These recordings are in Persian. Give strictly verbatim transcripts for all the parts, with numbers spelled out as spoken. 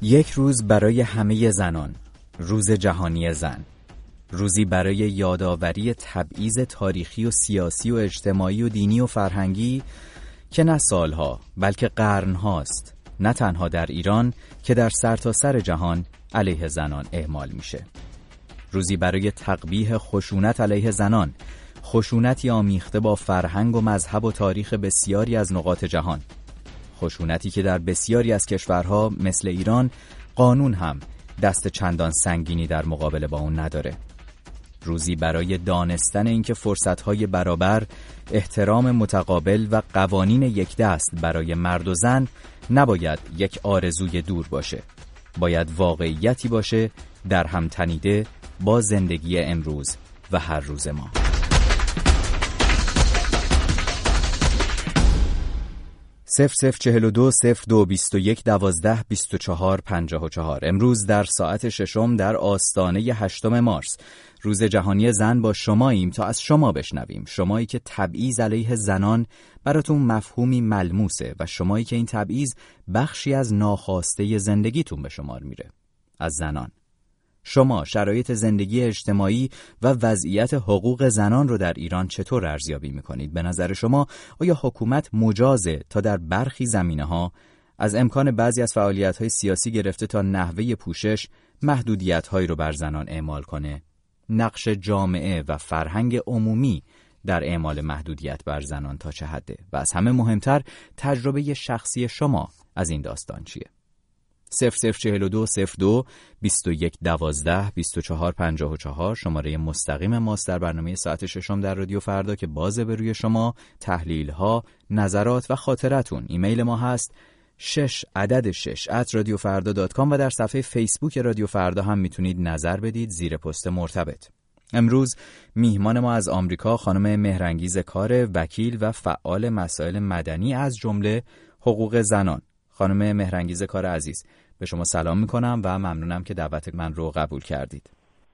یک روز برای همه زنان، روز جهانی زن، روزی برای یادآوری تبعیض تاریخی و سیاسی و اجتماعی و دینی و فرهنگی که نه سالها بلکه قرنهاست، نه تنها در ایران که در سرتاسر جهان علیه زنان اعمال میشه. روزی برای تقبیح خشونت علیه زنان، خشونتی آمیخته با فرهنگ و مذهب و تاریخ بسیاری از نقاط جهان، خشونتی که در بسیاری از کشورها مثل ایران قانون هم دست چندان سنگینی در مقابله با اون نداره. روزی برای دانستن اینکه فرصتهای برابر، احترام متقابل و قوانین یک دست برای مرد و زن نباید یک آرزوی دور باشه، باید واقعیتی باشه در هم تنیده با زندگی امروز و هر روز ما. صفر صفر چهل و دو صفر دو بیست و یک دوازده بیست و چهار پنجاه و چهار. امروز در ساعت ششم در آستانه هشتم مارس روز جهانی زن با شماییم تا از شما بشنویم، شمایی که تبعیض علیه زنان براتون مفهومی ملموسه و شمایی که این تبعیض بخشی از ناخواسته زندگیتون به شمار میره. از زنان شما شرایط زندگی اجتماعی و وضعیت حقوق زنان رو در ایران چطور ارزیابی میکنید؟ به نظر شما آیا حکومت مجازه تا در برخی زمینه‌ها از امکان بعضی از فعالیت‌های سیاسی گرفته تا نحوه پوشش محدودیت‌هایی رو بر زنان اعمال کنه؟ نقش جامعه و فرهنگ عمومی در اعمال محدودیت بر زنان تا چه حده؟ و از همه مهمتر تجربه شخصی شما از این داستان چیه؟ صفر صفر چهل و دو صفر دو بیست و یک دوازده بیست و چهار پنجاه و چهار شماره مستقیم ماست در برنامه ساعت ششم در رادیو فردا که بازه به روی شما، تحلیل ها، نظرات و خاطرتون. ایمیل ما هست شش عدد شش ات رادیو فردا دات کام و در صفحه فیسبوک رادیو فردا هم میتونید نظر بدید زیر پست مرتبط. امروز میهمان ما از آمریکا خانم مهرانگیز کار، وکیل و فعال مسائل مدنی از جمله حقوق زنان. خانم مهرانگیز کار عزیز، به شما سلام میکنم و ممنونم که دعوت من رو قبول کردید.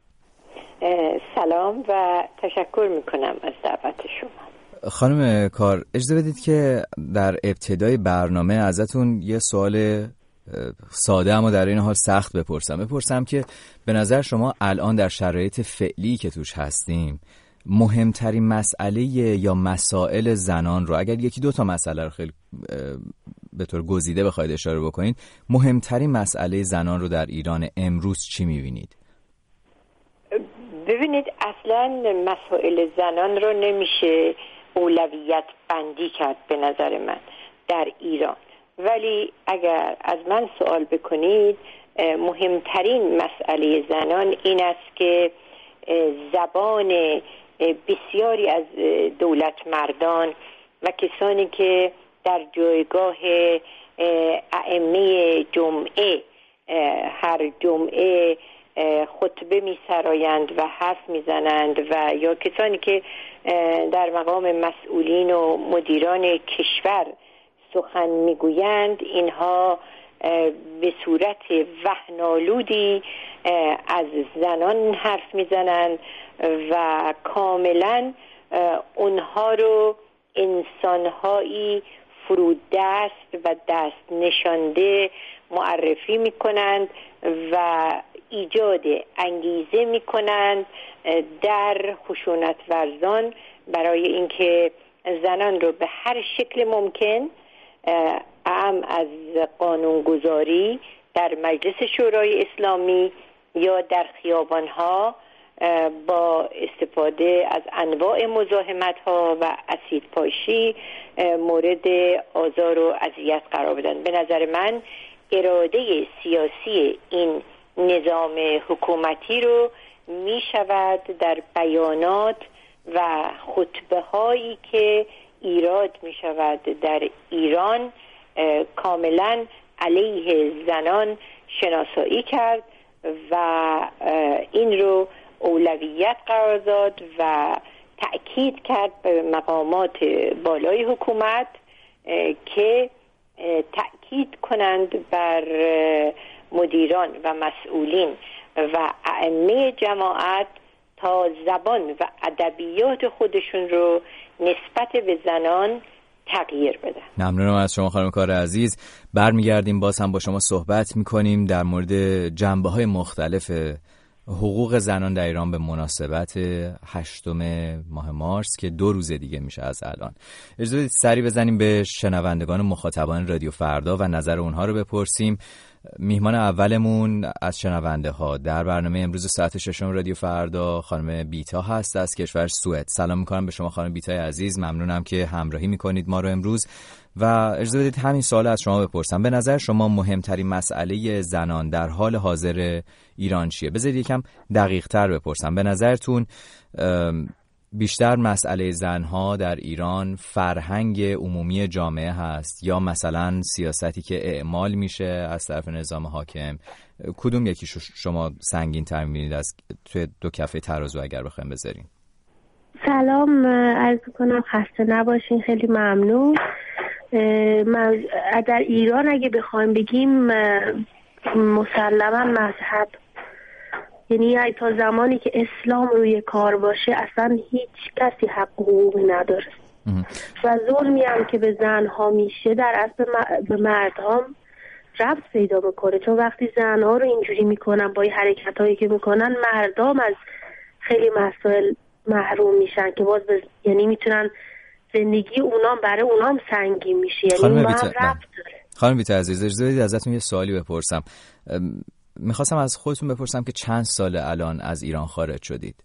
سلام و تشکر میکنم از دعوت شما. خانم کار، اجازه بدید که در ابتدای برنامه ازتون یه سوال ساده اما در این حال سخت بپرسم. بپرسم که به نظر شما الان در شرایط فعلی که توش هستیم مهمترین مسئله یا مسائل زنان رو، اگر یکی دو تا مسئله رو خیلی به طور گزیده بخواید اشاره بکنید، مهمترین مسئله زنان رو در ایران امروز چی می‌بینید؟ ببینید، اصلا مسائل زنان رو نمیشه اولویت بندی کرد به نظر من در ایران، ولی اگر از من سوال بکنید مهمترین مسئله زنان این است که زبان بسیاری از دولت مردان و کسانی که در جایگاه ائمه جمعه هر جمعه خطبه می سرایند و حرف می زنند و یا کسانی که در مقام مسئولین و مدیران کشور سخن می گویند، اینها به صورت وهن‌آلودی از زنان حرف می زنند و کاملا اونها رو انسانهایی فرودست و دست نشانده معرفی می کنند و ایجاد انگیزه می کنند در خشونت ورزان برای اینکه زنان رو به هر شکل ممکن، اعم از قانونگذاری در مجلس شورای اسلامی یا در خیابانها با استفاده از انواع مزاحمت‌ها و اسیدپاشی مورد آزار و اذیت قرار بدن. به نظر من اراده سیاسی این نظام حکومتی رو می شود در بیانات و خطبه هایی که ایراد می شود در ایران کاملا علیه زنان شناسایی کرد و این رو اولویت قرار داد و تأکید کرد به مقامات بالای حکومت که تأکید کنند بر مدیران و مسئولین و ائمه جماعت تا زبان و ادبیات خودشون رو نسبت به زنان تغییر بدن. ممنونم از شما خانم کار عزیز. برمیگردیم باز هم با شما صحبت میکنیم در مورد جنبه‌های مختلف حقوق زنان در ایران به مناسبت هشتم ماه مارس که دو روز دیگه میشه از الان. اجازه بدید سری بزنیم به شنوندگان و مخاطبان رادیو فردا و نظر اونها رو بپرسیم. میهمان اولمون از شنونده ها در برنامه امروز ساعت ششم رادیو فردا خانم بیتا هست از کشور سوئد. سلام میکنم به شما خانم بیتای عزیز، ممنونم که همراهی میکنید ما رو امروز و اجازه بدید همین سوال از شما بپرسم. به نظر شما مهمترین مسئله زنان در حال حاضر ایران چیه؟ بذارید یکم دقیق تر بپرسم. به نظرتون بیشتر مسئله زنها در ایران فرهنگ عمومی جامعه هست یا مثلا سیاستی که اعمال میشه از طرف نظام حاکم؟ کدوم یکی شما سنگین تر میبینید از توی دو کفه ترازو اگر بخوایم بذاریم؟ سلام عرض کنم، خسته نباشین، خیلی ممنون. من در ایران اگه بخوایم بگیم مسلما مذهب، یعنی تا زمانی که اسلام روی کار باشه اصلا هیچ کسی حق حقوقی نداره و ظلمی هم که به زنها میشه در اصل به مردها ربط پیدا میکنه، چون وقتی زنها رو اینجوری میکنن با این حرکت هایی که میکنن مردم از خیلی مسائل محروم میشن که باز بز... یعنی میتونن زندگی اونام برای اونام سنگین میشه، یعنی اون ربط داره. خانم بیتا عزیز اجازه بدید ازتون یه سوالی بپرسم. میخواستم از خودتون بپرسم که چند سال الان از ایران خارج شدید؟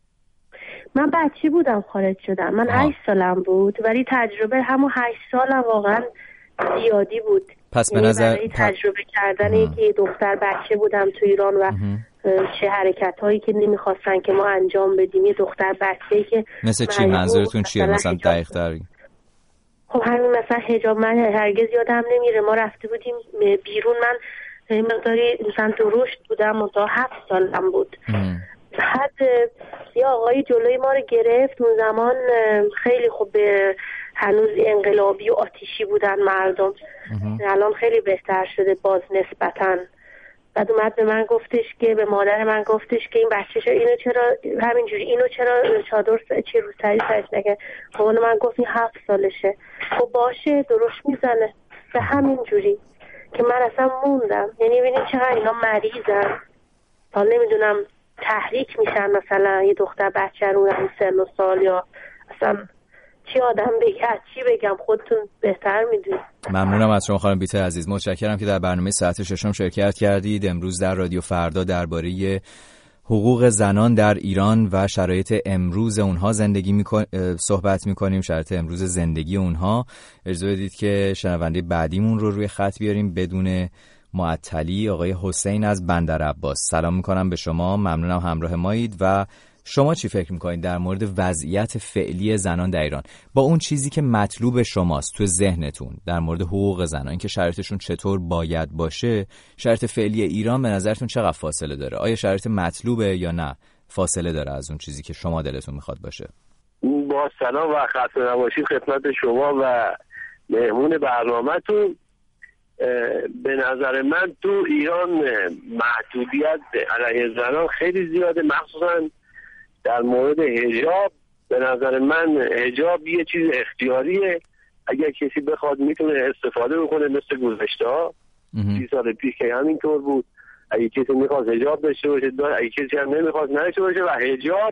من بچه بودم خارج شدم، من هشت سالم بود، ولی تجربه همون هشت سالم واقعا زیادی بود. پس به نظر برای تجربه کردن یکی دختر بچه بودم تو ایران و چه حرکت هایی که نمیخواستن که ما انجام بدیم، یه دختر بچه‌ای که مثل چی؟ منظورتون چیه مثلا دقیق تر؟ خب همین مثلا حجاب، من هرگز یادم نمیره ما رفته بودیم بیرون، من مقداری مثلا درشت بودم، منتها هفت سالم بود. بعد یه آقای جلوی ما رو گرفت، اون زمان خیلی خوب هنوز انقلابی و آتیشی بودن مردم، الان خیلی بهتر شده باز نسبتاً. بعد اومد به من گفتش که به مادر من گفتش که این بچه‌شو اینو چرا همینجوری اینو چرا چادر چه رو سری سرش نگه. مامان من گفت این هفت سالشه. خب باشه درشت میزنه به همینجوری که من اصلا موندم. یعنی ببینید چقدر اینا مریضن، تا نمیدونم تحریک میشن مثلا یه دختر بچه رو هم سن و سال، یا اصلا چی آدم بگه چی بگم، خودتون بهتر میدونید. ممنونم از شما خانم بیتا عزیز، متشکرم که در برنامه ساعت ششم شرکت کردید. امروز در رادیو فردا درباره حقوق زنان در ایران و شرایط امروز اونها زندگی میکن... صحبت میکنیم، شرایط امروز زندگی اونها. اجازه بدید که شنونده بعدیمون رو روی خط بیاریم بدون معطلی. آقای حسین از بندر عباس، سلام میکنم به شما، ممنونم همراه مایید. و شما چی فکر میکنید در مورد وضعیت فعلی زنان در ایران با اون چیزی که مطلوب شماست تو ذهنتون در مورد حقوق زنان، اینکه شرایطشون چطور باید باشه؟ شرایط فعلی ایران به نظرتون چقدر فاصله داره؟ آیا شرایط مطلوبه یا نه فاصله داره از اون چیزی که شما دلتون میخواد باشه؟ با سلام و خسته نباشید خدمت شما و مهمون برنامه‌تون. به نظر من تو ایران محدودیت علیه زنان خیلی زیاده، مخصوصا در مورد حجاب. به نظر من حجاب یه چیز اختیاریه، اگر کسی بخواد میتونه استفاده بکنه، مثل گذشته ها سی سال پیش که همینطور بود. اگه کسی میخواد حجاب داشته باشه داره، اگه کسی هم نمیخواد نداشته باشه. و حجاب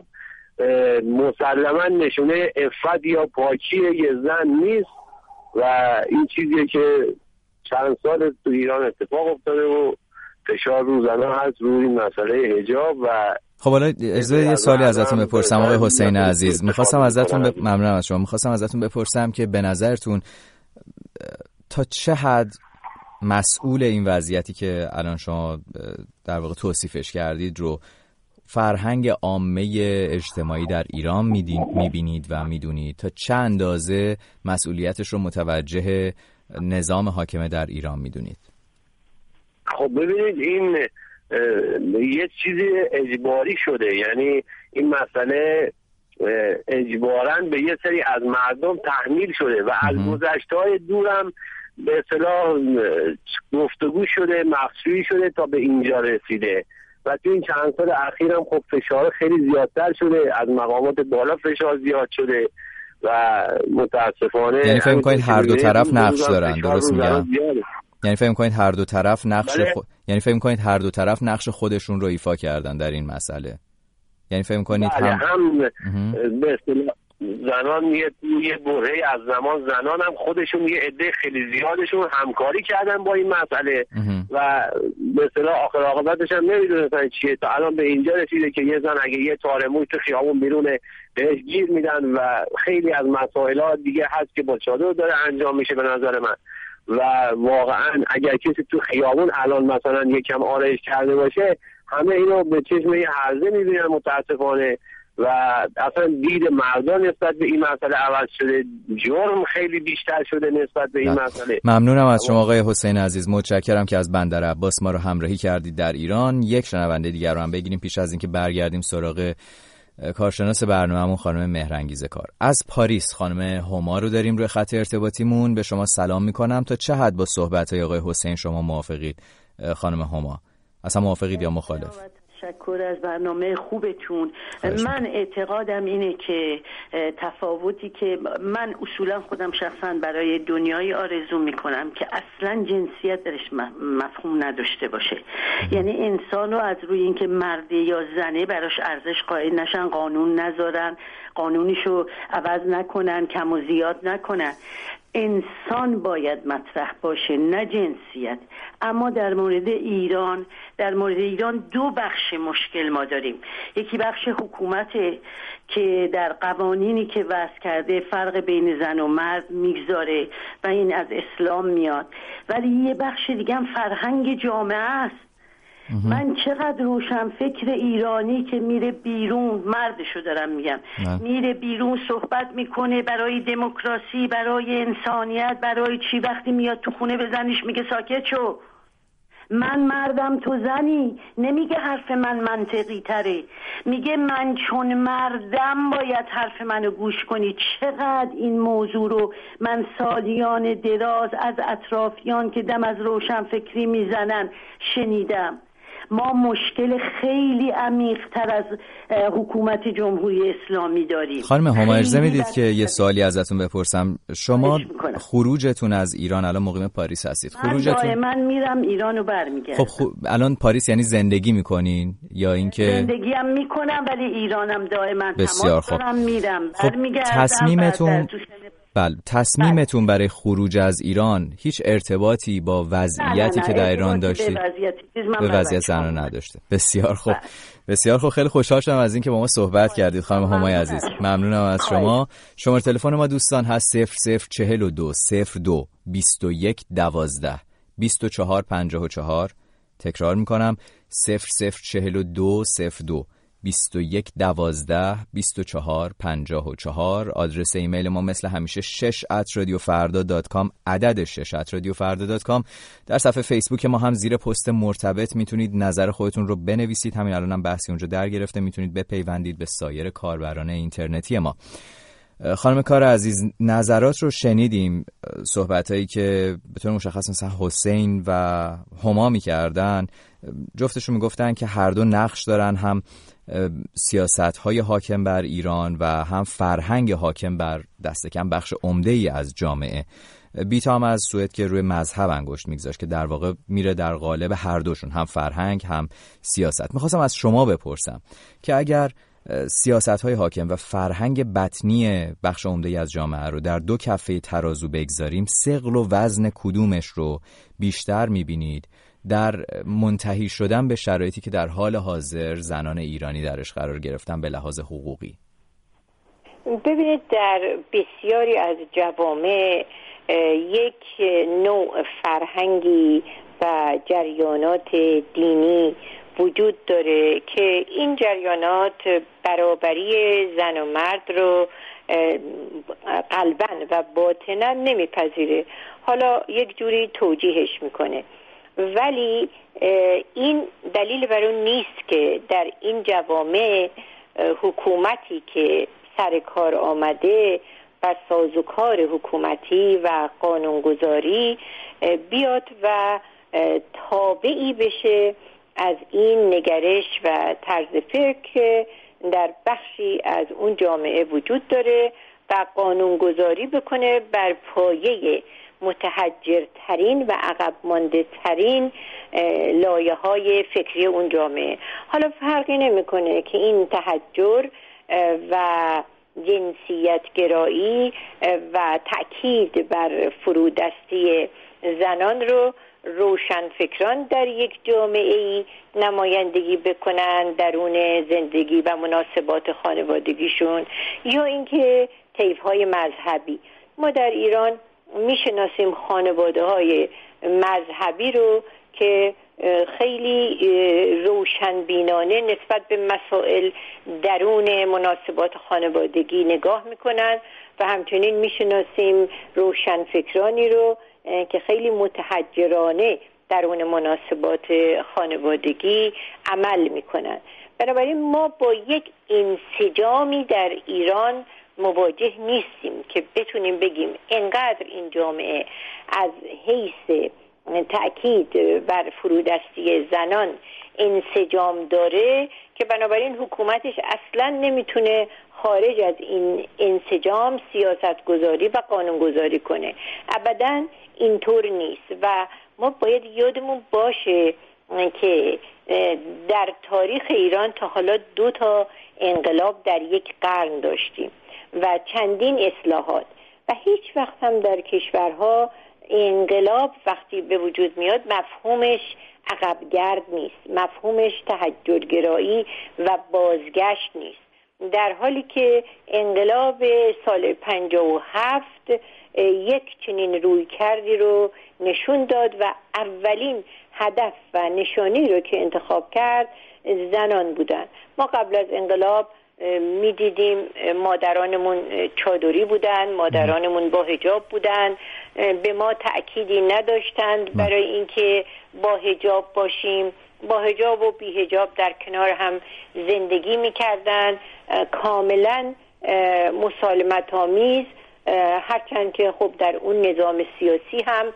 مسلما نشونه عفت یا پاکی یه زن نیست و این چیزیه که چند سال تو ایران اتفاق افتاده و فشار رو زنان هست روی مسئله حجاب. و خب حالا اجازه یه سوالی ازتون بپرسم آقای حسین عزیز. می‌خواستم ازتون ب... ممنونم از شما. می‌خواستم ازتون بپرسم که به نظرتون تا چه حد مسئول این وضعیتی که الان شما در واقع توصیفش کردید رو فرهنگ عامه اجتماعی در ایران می‌بینید و می‌دونید؟ تا چه اندازه مسئولیتش رو متوجه نظام حاکمه در ایران می‌دونید؟ خب ببینید این یه چیزی اجباری شده، یعنی این مسئله اجباراً به یه سری از مردم تحمیل شده و از گذشته‌های دورم به اصطلاح گفتگو شده، مخشویی شده تا به اینجا رسیده. و تو این چند سال اخیرم خب فشار خیلی زیادتر شده، از مقامات بالا فشار زیاد شده و متاسفانه یعنی فکر می‌کنید هر دو طرف نقش دارن، درست میگم؟ یعنی فکر می‌کنید هر دو طرف نقش خو... یعنی فکر می‌کنید هر دو طرف نقش خودشون رو ایفا کردن در این مسئله؟ یعنی فکر می‌کنید هم, هم به اصطلاح زنان یه یه برهه‌ای از زمان زنان هم خودشون یه عده خیلی زیادشون همکاری کردن با این مسئله و به اصطلاح آخر عاقبتش هم نمیدونستن چیه، تا الان به اینجا رسیده که یه زن اگه یه تار موی تو خیابون بیرونه بهش گیر میدن و خیلی از مسائل دیگه هست که با چادر داره انجام میشه به نظر من. و واقعا اگر کسی تو خیابون الان مثلا یکم آرایش کرده باشه همه اینو به چشم یه هرزه میبینن متاسفانه و اصلا دید مردان نسبت به این مسئله عوض شده، جرم خیلی بیشتر شده نسبت به این نه. مسئله. ممنونم از شما آقای حسین عزیز، متشکرم که از بندر عباس ما رو همراهی کردید در ایران. یک شنونده دیگر رو هم بگیریم پیش از اینکه برگردیم سراغ کارشناس برنامه‌مون خانم مهرانگیز کار. از پاریس خانم هما رو داریم روی خط ارتباطیمون. به شما سلام میکنم. تا چه حد با صحبت‌های آقای حسین شما موافقید خانم هما؟ اصلا موافقید یا مخالف؟ تشکر از برنامه خوبتون. من اعتقادم اینه که تفاوتی که من اصولا خودم شخصا برای دنیای آرزو میکنم که اصلا جنسیت درش مفهوم نداشته باشه. یعنی انسان رو از روی اینکه مرده یا زنه براش ارزش قائل نشن، قانون نذارن، قانونیشو عوض نکنن، کم و زیاد نکنن. انسان باید مطرح باشه نه جنسیت. اما در مورد ایران در مورد ایران دو بخش مشکل ما داریم. یکی بخش حکومته که در قوانینی که وضع کرده فرق بین زن و مرد میگذاره و این از اسلام میاد، ولی یه بخش دیگه هم فرهنگ جامعه است. من چقدر روشن فکر ایرانی که میره بیرون، مردشو دارم میگم، نه. میره بیرون صحبت میکنه برای دموکراسی، برای انسانیت، برای چی، وقتی میاد تو خونه به زنش میگه ساکت شو، من مردم تو زنی، نمیگه حرف من منطقی تره، میگه من چون مردم باید حرف منو گوش کنی. چقدر این موضوع رو من سالیان دراز از اطرافیان که دم از روشن فکری میزنن شنیدم. ما مشکل خیلی عمیق‌تر از حکومت جمهوری اسلامی داریم. خانم هما اجازه میدید که یه سوالی ازتون بپرسم؟ شما خروجتون از ایران، الان مقیم پاریس هستید، خروجتون من میرم ایرانو برمیگردم. خب خو... الان پاریس یعنی زندگی میکنین یا اینکه زندگی هم میکنم ولی ایرانم دائما تماس دارم، میرم خب برمیگردم. تصمیمتون بله تصمیمتون برای خروج از ایران هیچ ارتباطی با وضعیتی نه نه نه. که در ایران داشتید به وضعیت زنان نداشته؟ بسیار خوب بله. بسیار خوب، خیلی خوشحال شدم از اینکه با ما صحبت کردید خانم همای عزیز. ممنونم از شما. شماره تلفن ما دوستان هست صفر صفر چهل و دو صفر دو بیست و یک دوازده بیست و چهار پنجاه و چهار. تکرار میکنم صفر صفر چهل و دو صفر دو بیست و یک دوازده بیست و چهار پنجاه و چهار. آدرس ایمیل ما مثل همیشه شش ات رادیو فردا دات کام، عدد شش ات رادیو فردا دات کام. در صفحه فیسبوک ما هم زیر پست مرتبط میتونید نظر خودتون رو بنویسید. همین الان هم بحثی اونجا در گرفته، میتونید بپیوندید به سایر کاربران اینترنتی ما. خانم کار عزیز، نظرات رو شنیدیم، صحبتایی که به طور مشخص مثلا حسین و هما میکردن، جفتشون میگفتن که هر دو نقش دارن، هم سیاست‌های حاکم بر ایران و هم فرهنگ حاکم بر دست کم بخش عمده‌ای از جامعه. بیتا هم از سوئد که روی مذهب انگشت میگذاشت که در واقع میره در قالب هر دوشون، هم فرهنگ هم سیاست. میخواستم از شما بپرسم که اگر سیاست‌های حاکم و فرهنگ بطنی بخش عمده‌ای از جامعه رو در دو کفه ترازو بگذاریم، ثقل و وزن کدومش رو بیشتر می‌بینید در منتهی شدن به شرایطی که در حال حاضر زنان ایرانی درش قرار گرفتن به لحاظ حقوقی؟ ببینید، در بسیاری از جوامع یک نوع فرهنگی و جریانات دینی وجود داره که این جریانات برابری زن و مرد رو قلباً و باطناً نمیپذیره، حالا یک جوری توجیهش میکنه، ولی این دلیل بر اون نیست که در این جوامع حکومتی که سر کار آمده بر سازوکار حکومتی و قانونگذاری بیاد و تابعی بشه از این نگرش و طرز فکر که در بخشی از اون جامعه وجود داره و قانونگذاری بکنه بر پایه متحجرترین و عقب مانده ترین لایه های فکری اون جامعه. حالا فرقی نمیکنه که این تحجر و جنسیت گرایی و تأکید بر فرودستی زنان رو روشنفکران در یک جامعه نمایندگی بکنن درون زندگی و مناسبات خانوادگیشون، یا اینکه طیف‌های مذهبی. ما در ایران میشناسیم خانواده های مذهبی رو که خیلی روشنبینانه نسبت به مسائل درون مناسبات خانوادگی نگاه میکنن و همچنین میشناسیم روشنفکرانی رو که خیلی متحجرانه درون مناسبات خانوادگی عمل میکنن. بنابراین ما با یک انسجامی در ایران مواجه نیستیم که بتونیم بگیم انقدر این جامعه از حیث تأکید بر فرودستی زنان انسجام داره که بنابراین حکومتش اصلا نمیتونه خارج از این انسجام سیاست گذاری و قانون گذاری کنه. ابداً اینطور نیست و ما باید یادمون باشه که در تاریخ ایران تا حالا دو تا انقلاب در یک قرن داشتیم و چندین اصلاحات و هیچ وقت هم در کشورها انقلاب وقتی به وجود میاد مفهومش عقبگرد نیست، مفهومش تحجرگرایی و بازگشت نیست، در حالی که انقلاب سال پنجاه و هفت یک چنین روی کردی رو نشون داد و اولین هدف و نشانی رو که انتخاب کرد زنان بودن. ما قبل از انقلاب می دیدیم مادرانمون چادری بودن، مادرانمون با حجاب بودن، به ما تأکیدی نداشتند برای اینکه با حجاب باشیم، با حجاب و بی حجاب در کنار هم زندگی می کردن، کاملا مسالمت آمیز، هرچند که خب در اون نظام سیاسی هم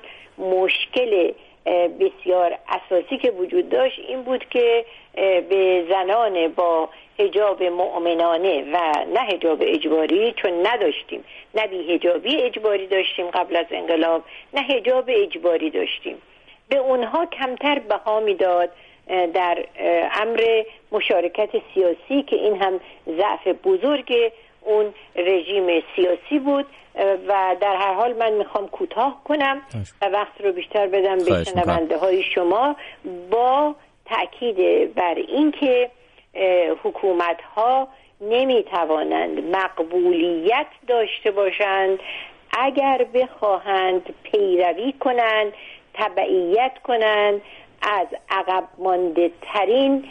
مشکل بسیار اساسی که وجود داشت این بود که به زنان با حجاب مؤمنانه و نه حجاب اجباری، چون نداشتیم، نه بی حجابی اجباری داشتیم قبل از انقلاب، نه حجاب اجباری داشتیم، به اونها کمتر بها میداد در امر مشارکت سیاسی که این هم ضعف بزرگ اون رژیم سیاسی بود. و در هر حال من میخوام کوتاه کنم و وقت رو بیشتر بدم به شنونده های شما با تأکید بر این که حکومت ها نمیتوانند مقبولیت داشته باشند اگر بخواهند پیروی کنند، تبعیت کنند از عقب مانده ترین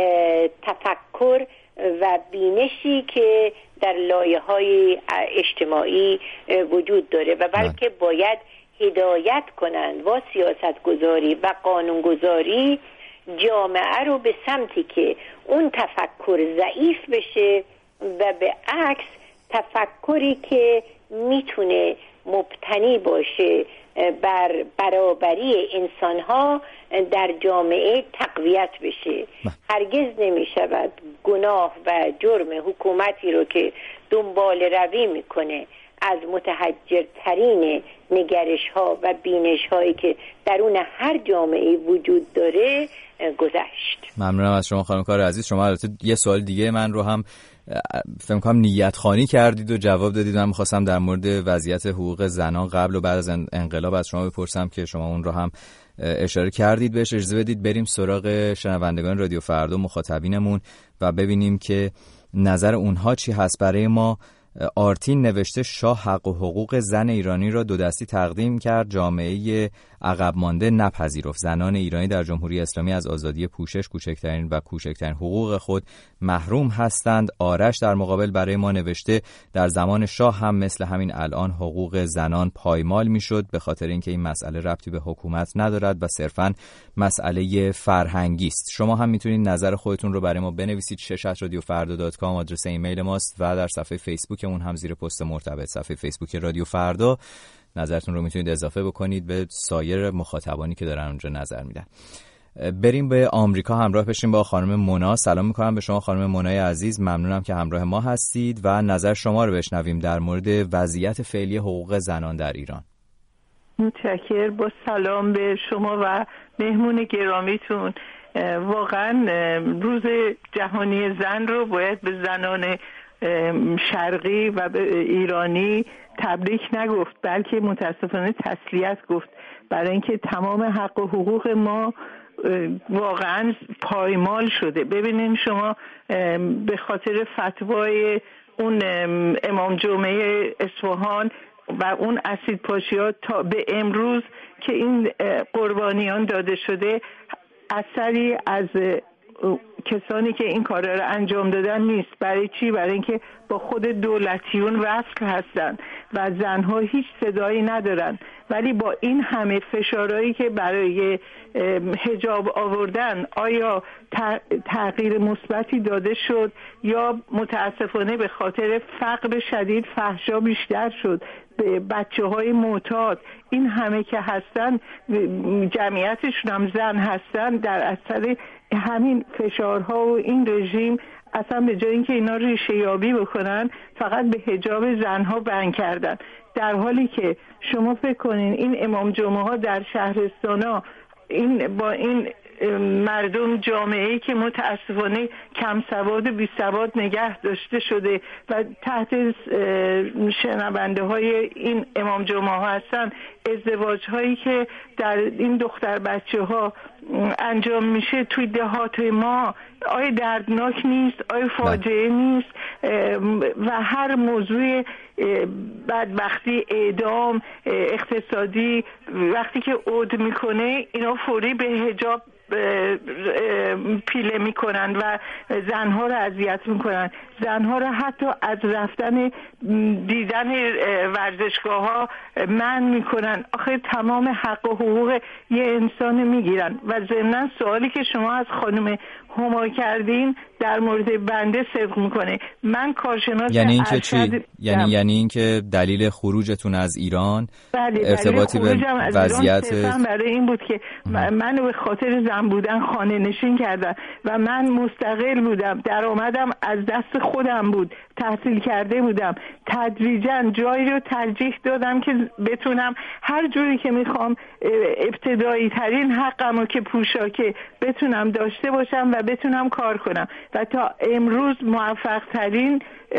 تفکر و بینشی که در لایه‌های اجتماعی وجود داره و بلکه باید هدایت کنند با سیاست گذاری و قانون گذاری جامعه رو به سمتی که اون تفکر ضعیف بشه و به عکس تفکری که میتونه مبتنی باشه بر برابری انسانها در جامعه تقویت بشه. هرگز نمی شود گناه و جرم حکومتی رو که دنبال روی میکنه از متحجرترین نگرش ها و بینش هایی که درون هر جامعه وجود داره گذشت. ممنونم از شما خانم کار عزیز. شما البته یه سوال دیگه من رو هم فکر کنم نیت خوانی کردید و جواب دادید. من می‌خواستم در مورد وضعیت حقوق زنان قبل و بعد از انقلاب از شما بپرسم که شما اون رو هم اشاره کردید بهش. اجازه بدید بریم سراغ شنوندگان رادیو فردا، مخاطبینمون، و ببینیم که نظر اونها چی هست. برای ما آرتین نوشته شاه حق و حقوق زن ایرانی را دو دستی تقدیم کرد، جامعه عقب مانده نپذیرفت. زنان ایرانی در جمهوری اسلامی از آزادی پوشش، کوچکترین و کوچکترین حقوق خود محروم هستند. آرش در مقابل برای ما نوشته در زمان شاه هم مثل همین الان حقوق زنان پایمال میشد، به خاطر اینکه این مسئله ربطی به حکومت ندارد و صرفاً مسئله فرهنگی است. شما هم میتونید نظر خودتون رو برای ما بنویسید. شش ات رادیو فردا دات کام آدرس ایمیل ماست و در صفحه فیسبوک اون هم زیر پست مرتبط صفحه فیسبوک رادیو فردا نظرتون رو میتونید اضافه بکنید به سایر مخاطبانی که دارن اونجا نظر میدن. بریم به آمریکا همراه بشیم با خانم مونا. سلام میکنم به شما خانم مونای عزیز، ممنونم که همراه ما هستید و نظر شما رو بشنویم در مورد وضعیت فعلی حقوق زنان در ایران. متشکرم. با سلام به شما و مهمون گرامیتون. واقعا روز جهانی زن رو باید به زنان شرقی و به ایرانی تبریک نگفت، بلکه متاسفانه تسلیت گفت، برای اینکه تمام حق و حقوق ما واقعا پایمال شده. ببینین شما به خاطر فتوای اون امام جمعه اصفهان و اون اسید پاشیات تا به امروز که این قربانیان داده شده، اثری از کسانی که این کار را انجام دادن نیست. برای چی؟ برای اینکه با خود دولتیون وصل هستن و زنها هیچ صدایی ندارن. ولی با این همه فشارهایی که برای حجاب آوردن، آیا تغییر مثبتی داده شد یا متاسفانه به خاطر فقر شدید فحشا بیشتر شد؟ بچه های معتاد این همه که هستن، جمعیتشون هم زن هستن، در اثر همین فشارها و این رژیم اصلا به جای اینکه اینا ریشه یابی بکنن فقط به حجاب زنها بند کردن. در حالی که شما فکر کنین این امام جمعه ها در شهرستانا این با این مردم جامعه‌ای که متاسفانه کم سواد و بی سواد نگه داشته شده و تحت شنونده های این امام جمعه ها هستن، ازدواج هایی که در این دختر بچه ها انجام میشه توی دهات ما، آیا دردناک نیست؟ آیا فاجعه نیست؟ و هر موضوع بدبختی، اعدام، اقتصادی وقتی که عود میکنه اینا فوری به حجاب پیله میکنن و زنها رو اذیت میکنن. زنها رو حتی از رفتن دیدن ورزشگاه ها منع میکنن. آخه تمام حق و حقوق یه انسان میگیرن. و ضمن سوالی که شما از خانم هما کردین در مورد بنده صدق میکنه. من کارشناس یعنی این که چی؟ یعنی یعنی این که دلیل خروجتون از ایران بله ارتباطی به وضعیت برای این بود که من به خاطر زن بودن خانه نشین کردن و من مستقل بودم، درآمدم از دست خودم بود، تحصیل کرده بودم، تدریجاً جایی رو ترجیح دادم که بتونم هر جوری که میخوام ابتدایی ترین حقمو که پوشاکه بتونم داشته باشم و بتونم کار کنم و تا امروز موفق ترین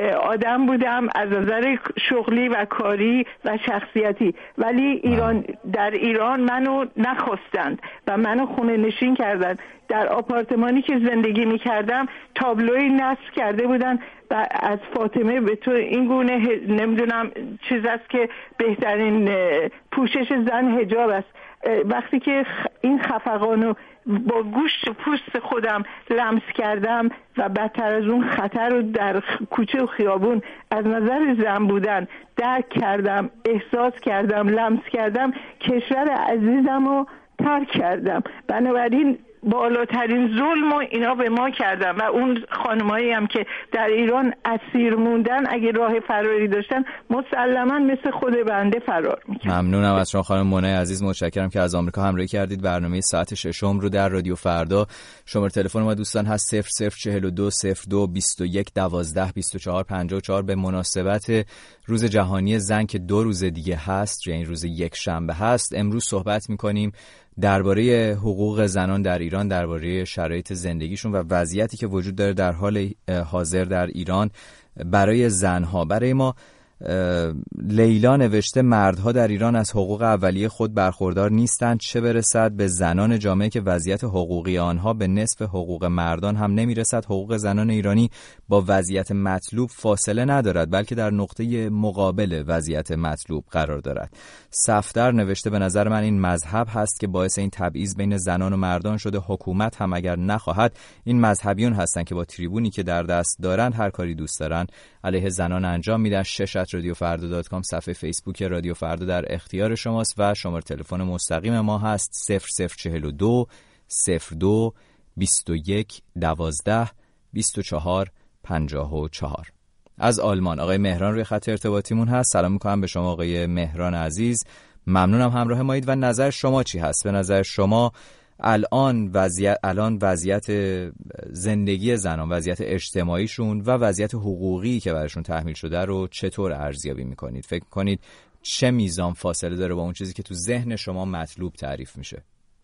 آدم بودم از نظر شغلی و کاری و شخصیتی. ولی ایران در ایران منو نخواستند و منو خونه نشین کردند. در آپارتمانی که زندگی میکردم تابلوی نصب کرده بودن و از فاطمه به تو این گونه نمیدونم چیز است که بهترین پوشش زن حجاب است. وقتی که این خفقانو با گوشت پوست خودم لمس کردم و بدتر از اون خطر رو در کوچه و خیابون از نظر زن بودن درک کردم، احساس کردم، لمس کردم، کشور عزیزم رو ترک کردم. بنابراین بالاترین ظلم و اینا به ما کردن و اون خانمایی هم که در ایران اسیر موندن اگه راه فراری داشتن مسلما مثل خود بنده فرار میکرد. ممنونم از شما خانم مونای عزیز، متشکرم که از آمریکا همراهی کردید. برنامه ساعت ششم رو در رادیو فردا. شماره تلفن ما دوستان هست صفر صفر چهل و دو صفر دو بیست و یک دوازده بیست و چهار پنجاه و چهار. به مناسبت روز جهانی زن که دو روز دیگه هست، یعنی روز یک شنبه هست، امروز صحبت میکنیم درباره حقوق زنان در ایران، درباره شرایط زندگیشون و وضعیتی که وجود داره در حال حاضر در ایران برای زنها. برای ما لیلا نوشته مردها در ایران از حقوق اولیه خود برخوردار نیستند، چه برسد به زنان جامعه که وضعیت حقوقی آنها به نصف حقوق مردان هم نمیرسد. حقوق زنان ایرانی با وضعیت مطلوب فاصله ندارد، بلکه در نقطه مقابل وضعیت مطلوب قرار دارد. صفدر نوشته به نظر من این مذهب هست که باعث این تبعیض بین زنان و مردان شده. حکومت هم اگر نخواهد، این مذهبیون هستند که با تریبونی که در دست دارند هر کاری دوست دارن علیه زنان انجام میدن. شش ات رادیو فردا دات کام صفحه فیسبوک رادیو فردا در اختیار شماست و شماره تلفن مستقیم ما هست صفر صفر چهل و دو صفر دو بیست و یک دوازده بیست و چهار پنجاه و چهار. از آلمان آقای مهران روی خط ارتباطیمون هست. سلام میکنم به شما آقای مهران عزیز، ممنونم همراه مایید و نظر شما چی هست؟ به نظر شما الان وضعیت الان وضعیت زندگی زنان، وضعیت اجتماعیشون و وضعیت حقوقی که براشون تحمیل شده رو چطور ارزیابی میکنید؟ فکر کنید چه میزان فاصله داره با اون چیزی که تو ذهن شما مطلوب تعریف میشه؟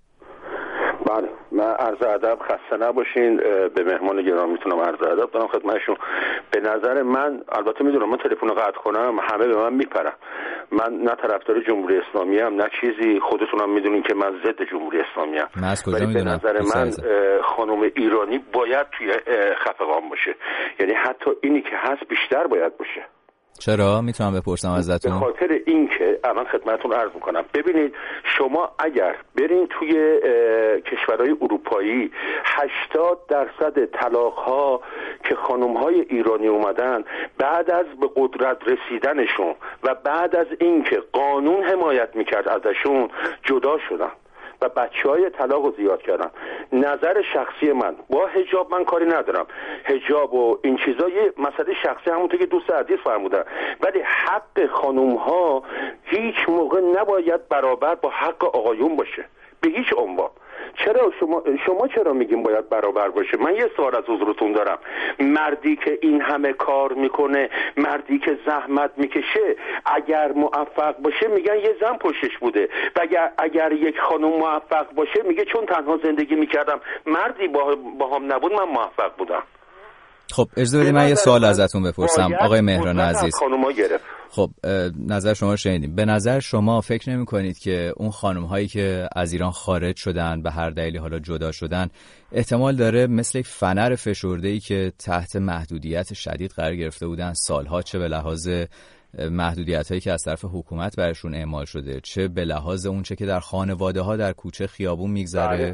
بله، من عرض ادب، خسته نباشین. به مهمان گرامی میتونم عرض ادب دارم خدمتشون. به نظر من، البته میدونم من تلفن رو قطع کنم همه به من میپرن، من نه طرفدار جمهوری اسلامی ام نه چیزی، خودتونم میدونین که من ضد جمهوری اسلامی ام. من از کجا ولی میدونم؟ به نظر من خانم ایرانی باید توی خفقان باشه، یعنی حتی اینی که هست بیشتر باید باشه. چرا؟ میتونم بپرسم ازتون؟ به خاطر اینکه الان خدمتتون عرض میکنم، ببینید شما اگر برین توی کشورهای اروپایی هشتاد درصد طلاق‌ها که خانم‌های ایرانی اومدن بعد از به قدرت رسیدنشون و بعد از اینکه قانون حمایت میکرد ازشون جدا شدن و بچه‌های طلاق رو زیاد کردن. نظر شخصی من با حجاب من کاری ندارم، حجاب و این چیزا یه مسئله شخصی همونطور که دوست عزیز فرمودن، ولی حق خانوم‌ها هیچ موقع نباید برابر با حق آقایون باشه به هیچ عنوان. چرا شما شما چرا میگین باید برابر باشه؟ من یه سوال از حضورتون دارم. مردی که این همه کار میکنه، مردی که زحمت میکشه، اگر موفق باشه میگن یه زن پشتش بوده، و اگر اگر یک خانم موفق باشه میگه چون تنها زندگی میکردم مردی با با هم نبود من موفق بودم. خب اجازه بدید من یه سوال ازتون بپرسم آقای مهران عزیز. خانوما گرفت. خب نظر شما رو شنیدیم. به نظر شما فکر نمی کنید که اون خانم هایی که از ایران خارج شدن به هر دلیلی حالا جدا شدن احتمال داره مثل یک فنر فشرده‌ای که تحت محدودیت شدید قرار گرفته بودن سالها، چه به لحاظ محدودیت هایی که از طرف حکومت برشون اعمال شده، چه به لحاظ اون چه که در خانواده ها در کوچه خیابون میگذره،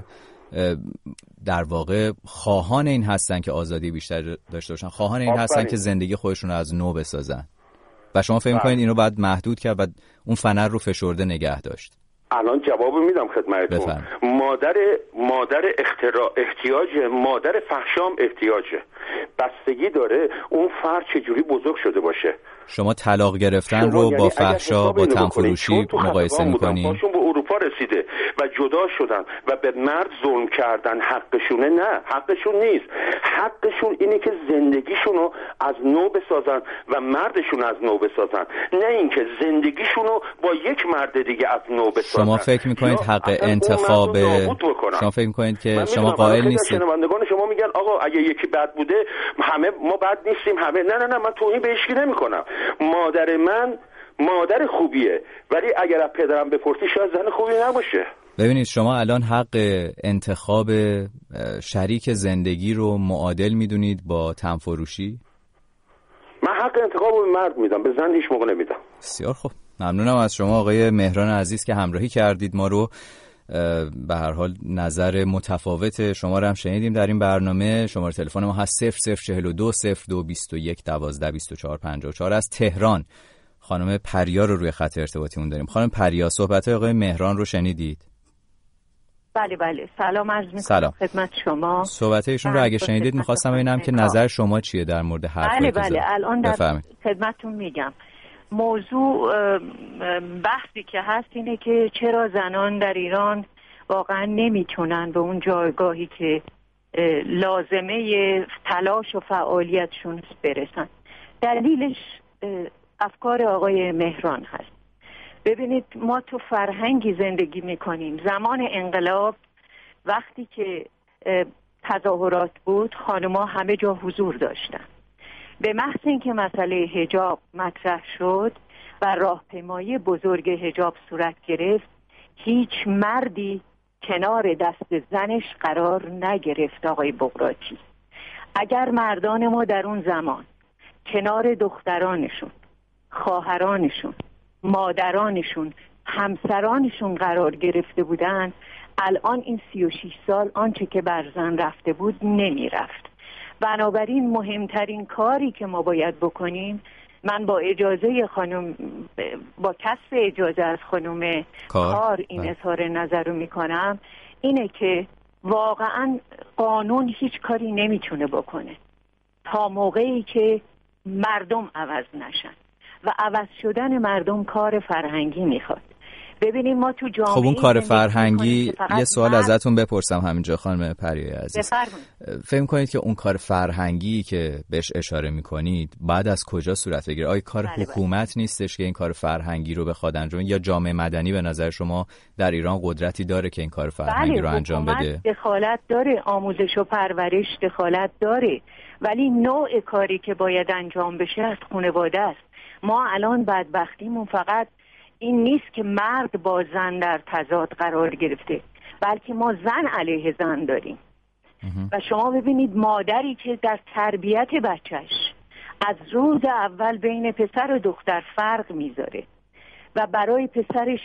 در واقع خواهان این هستن که آزادی بیشتر داشته باشن، خواهان این هستن که زندگی خودشون رو از نو بسازن، و شما فکر می‌کنید اینو باید محدود کرد و اون فنر رو فشرده نگه داشت؟ الان جواب میدم خدمتتون. مادر مادر اختراع احتیاج، مادر فحشام احتیاجه. بستگی داره اون فرد چجوری بزرگ شده باشه. شما طلاق گرفتن رو با فحشا، با تنفروشی مقایسه می‌کنید؟ باشون به اروپا رسیده و جدا شدن و به مرد ظلم کردن، حقشونه؟ نه، حقشون نیست. حقشون اینه که زندگیشونو از نو بسازن و مردشون از نو بسازن، نه اینکه زندگیشونو با یک مرد دیگه از نو بسازن. شما فکر می‌کنید حق انتخاب شما فکر می‌کنید که شما قائل نیستید؟ شنوندگان شما میگن آقا اگه یکی بد بوده همه ما بد نیستیم همه. نه نه نه، من توهین به هیچ کی نمی‌کنم. مادر من مادر خوبیه، ولی اگر از پدرم بپرسی شاید زن خوبی نباشه. ببینید شما الان حق انتخاب شریک زندگی رو معادل میدونید با تنفروشی؟ من حق انتخاب رو به مرد میدم، به زن هیچ موقع نمیدم. بسیار خوب، ممنونم از شما آقای مهران عزیز که همراهی کردید ما رو. به هر حال نظر متفاوت شما رو هم شنیدیم در این برنامه. شماره تلفن ما هست صفر صفر چهل و دو صفر دو بیست و یک دوازده بیست و چهار پنجاه و چهار. از تهران خانم پریا رو روی خط ارتباطیمون داریم. خانم پریا، صحبت آقای مهران رو شنیدید؟ بله بله، سلام عرض می‌کنم سلام. خدمت شما. صحبت ایشون رو اگه شنیدید می‌خواستم ببینم که نظر شما چیه در مورد حرف بله بله، الان در خدمتتون میگم. موضوع بحثی که هست اینه که چرا زنان در ایران واقعا نمیتونن به اون جایگاهی که لازمه تلاش و فعالیتشون برسن. دلیلش افکار آقای مهران هست. ببینید ما تو فرهنگی زندگی میکنیم. زمان انقلاب وقتی که تظاهرات بود خانم‌ها همه جا حضور داشتن. به محض اینکه مسئله حجاب مطرح شد و راهپیمایی بزرگ حجاب صورت گرفت، هیچ مردی کنار دست زنش قرار نگرفت. آقای بغراتی، اگر مردان ما در اون زمان کنار دخترانشون، خواهرانشون، مادرانشون، همسرانشون قرار گرفته بودن، الان این سی و شش سال آنچه که بر زن رفته بود نمی رفت. بنابراین مهمترین کاری که ما باید بکنیم، من با اجازه خانم با کسب اجازه از خانم کار, کار این اظهار نظر رو میکنم، اینه که واقعا قانون هیچ کاری نمیتونه بکنه تا موقعی که مردم عوض نشن و عوض شدن مردم کار فرهنگی میخواد. ببینیم ما تو جامعه خب اون کار فرهنگی، یه سوال ازتون بپرسم همینجا خانم پریای عزیز، فکر کنید که اون کار فرهنگی که بهش اشاره میکنید بعد از کجا صورت بگیره؟ آیا کار بله حکومت بله. نیستش که این کار فرهنگی رو بخواد انجام، یا جامعه مدنی به نظر شما در ایران قدرتی داره که این کار فرهنگی بله، رو انجام بده؟ دخالت داره، آموزش و پرورش دخالت داره، ولی نوع کاری که باید انجام بشه از خانواده است. ما الان بدبختیمون فقط این نیست که مرد با زن در تضاد قرار گرفته، بلکه ما زن علیه زن داریم. و شما ببینید مادری که در تربیت بچهش از روز اول بین پسر و دختر فرق میذاره و برای پسرش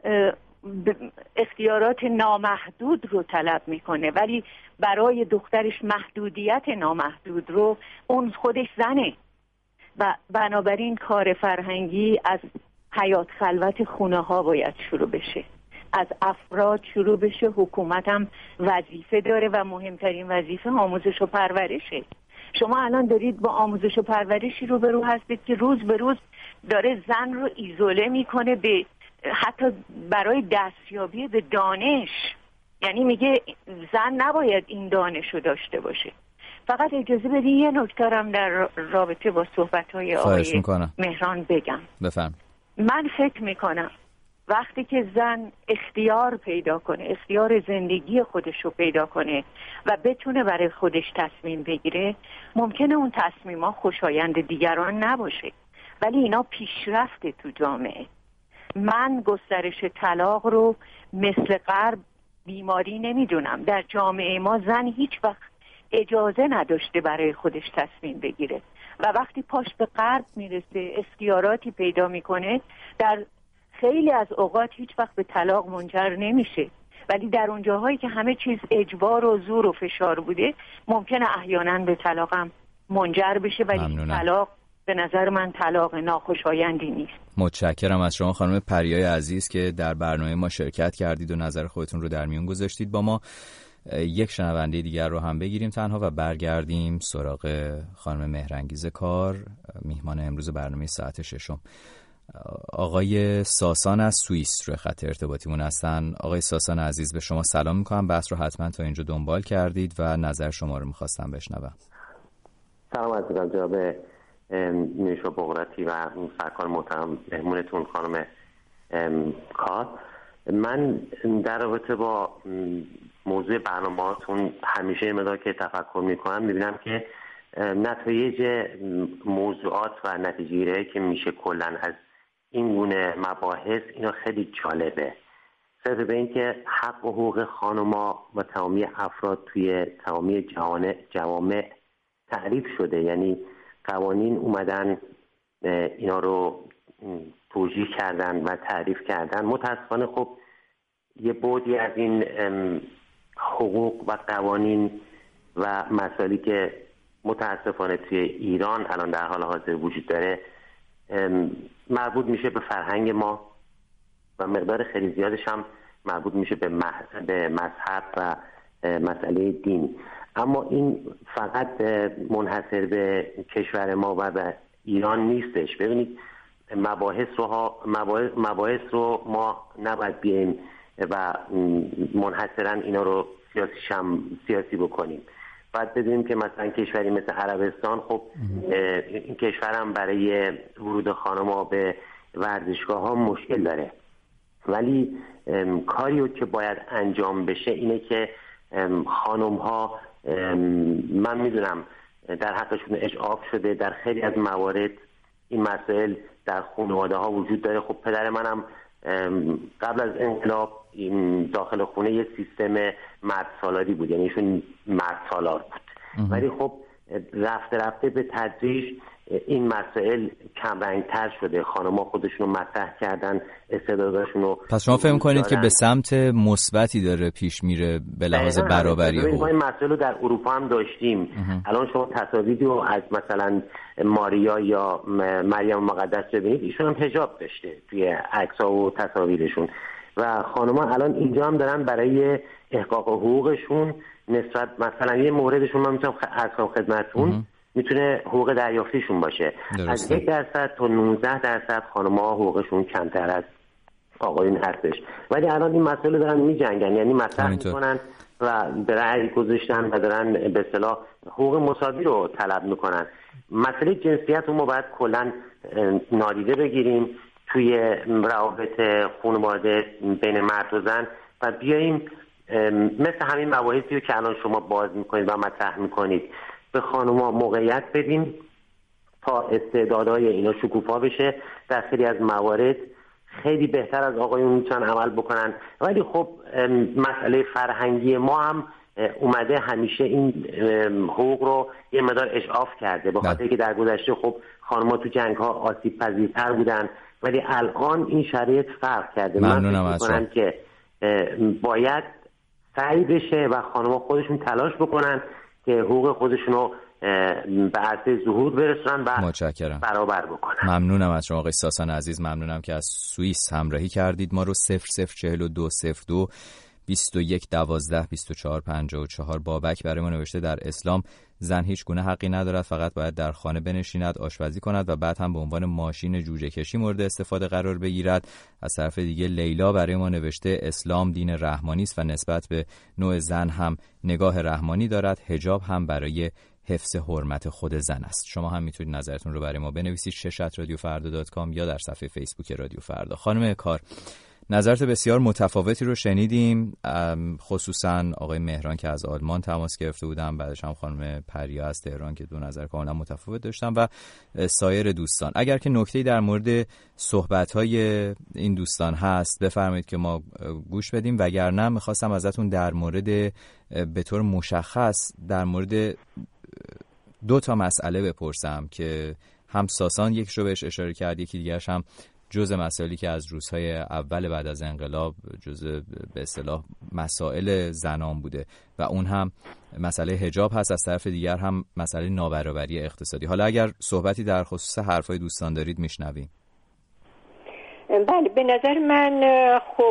اختیارات نامحدود رو طلب میکنه، ولی برای دخترش محدودیت نامحدود رو، اون خودش زنه. و بنابراین کار فرهنگی از حیات خلوت خونه ها باید شروع بشه، از افراد شروع بشه. حکومت هم وظیفه داره و مهمترین وظیفه آموزش و پرورشه. شما الان دارید با آموزش و پرورشی رو به رو هستید که روز به روز داره زن رو ایزوله میکنه، به حتی برای دستیابی به دانش. یعنی میگه زن نباید این دانش رو داشته باشه. فقط اجازه بدید یه نکته هم در رابطه با صحبت‌های آقای مهران بگم. بفهم. من فکر میکنم وقتی که زن اختیار پیدا کنه، اختیار زندگی خودش رو پیدا کنه و بتونه برای خودش تصمیم بگیره، ممکنه اون تصمیم‌ها خوشایند دیگران نباشه، ولی اینا پیشرفته تو جامعه. من گسترش طلاق رو مثل غرب بیماری نمیدونم. در جامعه ما زن هیچ وقت اجازه نداشته برای خودش تصمیم بگیره و وقتی پاش به غرب میرسه، اختیاراتی پیدا میکنه، در خیلی از اوقات هیچ وقت به طلاق منجر نمیشه، ولی در اون جاهایی که همه چیز اجبار و زور و فشار بوده ممکنه احیانا به طلاق هم منجر بشه، ولی طلاق به نظر من طلاق ناخوشایندی نیست. متشکرم از شما خانم پریای عزیز که در برنامه ما شرکت کردید و نظر خودتون رو در میون گذاشتید با ما. یک شنونده دیگر رو هم بگیریم تنها و برگردیم سراغ خانم مهرانگیز کار، میهمان امروز برنامه ساعت ششم. آقای ساسان از سوئیس روی خط ارتباطیمون هستن. آقای ساسان عزیز به شما سلام میکنم. بحث رو حتما تا اینجا دنبال کردید و نظر شما رو میخواستم بشنوم. سلام عزیزم جناب نیشا بغراتی و سرکار محترم مهمونتون خانم کار. من در رابطه با موضوع برنامه‌هاتون همیشه مقدار که تفکر میکنم میبینم که نتایج موضوعات و نتیجه‌گیری که میشه کلا از این گونه مباحث اینا خیلی جالبه. صرف به این که حق و حقوق خانم‌ها و تمامی افراد توی تمامی جهان جوامع تعریف شده، یعنی قوانین اومدن اینا رو توجیه کردن و تعریف کردن. متاسفانه خب یه بعدی از این حقوق و قوانین و مسائلی که متاسفانه توی ایران الان در حال حاضر وجود داره مربوط میشه به فرهنگ ما و مقدار خیلی زیادش هم مربوط میشه به مذهب و مسئله دین. اما این فقط منحصر به کشور ما و به ایران نیستش. ببینید مباحث رو مباحث, مباحث رو ما نباید بیاییم و منحصرا اینا رو سیاسی شم سیاسی بکنیم. باید بدونیم که مثلا کشوری مثل عربستان، خب این کشور هم برای ورود خانم‌ها به ورزشگاه ها مشکل داره، ولی کاریو که باید انجام بشه اینه که خانم‌ها، من میدونم در حقشون اجعاف شده، در خیلی از موارد این مسائل در خانواده ها وجود داره. خب پدر منم قبل از انقلاب داخل خونه یه سیستم مرد سالاری بود، یعنی ایشون مرد سالار بود، ولی خب رفته رفته به تدریج این مسائل کم رنگ‌تر شده. خانم‌ها خودشونو مطرح کردن، استعداداشون رو. پس شما فکر می‌کنید که به سمت مثبتی داره پیش میره به لحاظ برابری حقوق؟ این مسائل رو در اروپا هم داشتیم. الان شما تصاویری رو از مثلا ماریا یا مریم مقدس ببینید، ایشون هم حجاب داشته توی عکس‌ها و تصاویرشون، و خانم‌ها الان اینجا هم دارن برای احقاق حقوقشون نسبت، مثلا یه موردشون من میتونم عرض کنم خدمتتون، میتونه حقوق دریافتیشون باشه. درسته. از یک درصد تا نوزده درصد خانم‌ها حقوقشون کمتر از آقایون هستش، ولی الان این مسئله دارن میجنگن، یعنی مطرح میکنن و به رأی گذاشتن و دارن به اصطلاح حقوق مساوی رو طلب میکنن. مسئله جنسیت رو ما باید کلا نادیده بگیریم توی روابط خانواده بین مرد و زن و بیاییم مثل همین مباحثی که الان شما باز میکنید و مطرح میکنید به خانوما موقعیت بدیم تا استعدادهای اینا شکوفا بشه. در خیلی از موارد خیلی بهتر از آقایون میتونن عمل بکنن، ولی خب مسئله فرهنگی ما هم اومده همیشه این حقوق رو یه مقدار اشعاف کرده، به خاطر که در گذشته خب خانم‌ها تو جنگ‌ها آسیب پذیرتر بودن، ولی الان این شرایط فرق کرده. من فکر می‌کنم که باید سعی بشه و خانم‌ها خودشون تلاش بکنن که حقوق خودشون رو به عرصه ظهور برسونن و متشکرم. برابر بکنن. ممنونم از شما آقای ساسان عزیز، ممنونم که از سوئیس همراهی کردید ما رو. صفر صفر چهل و دو صفر دو بیست و یک دوازده بیست و چهار پنجاه و چهار. بابک برای ما نوشته در اسلام زن هیچ گونه حقی ندارد، فقط باید در خانه بنشیند، آشپزی کند و بعد هم به عنوان ماشین جوجه کشی مورد استفاده قرار بگیرد. از طرف دیگه لیلا برای ما نوشته اسلام دین رحمانی است و نسبت به نوع زن هم نگاه رحمانی دارد، حجاب هم برای حفظ حرمت خود زن است. شما هم میتونید نظرتون رو برای ما بنویسید شش ات رادیو فردا دات کام یا در صفحه فیسبوک رادیو فردا. خانم کار، نظرات بسیار متفاوتی رو شنیدیم، خصوصا آقای مهران که از آلمان تماس گرفته بودن، بعدش هم خانم پریا از تهران که دو نظر کاملا متفاوت داشتن و سایر دوستان. اگر که نکته‌ای در مورد صحبت‌های این دوستان هست بفرمایید که ما گوش بدیم، وگرنه می‌خواستم ازتون در مورد به طور مشخص در مورد دو تا مسئله بپرسم که هم ساسان یک رو بهش اشاره کرد، یکی دیگرش هم جزء مسائلی که از روزهای اول بعد از انقلاب جزء به اصطلاح مسائل زنان بوده و اون هم مسئله حجاب هست، از طرف دیگر هم مسئله نابرابری اقتصادی. حالا اگر صحبتی در خصوص حرفای دوستان دارید میشنویم. بله، به نظر من خب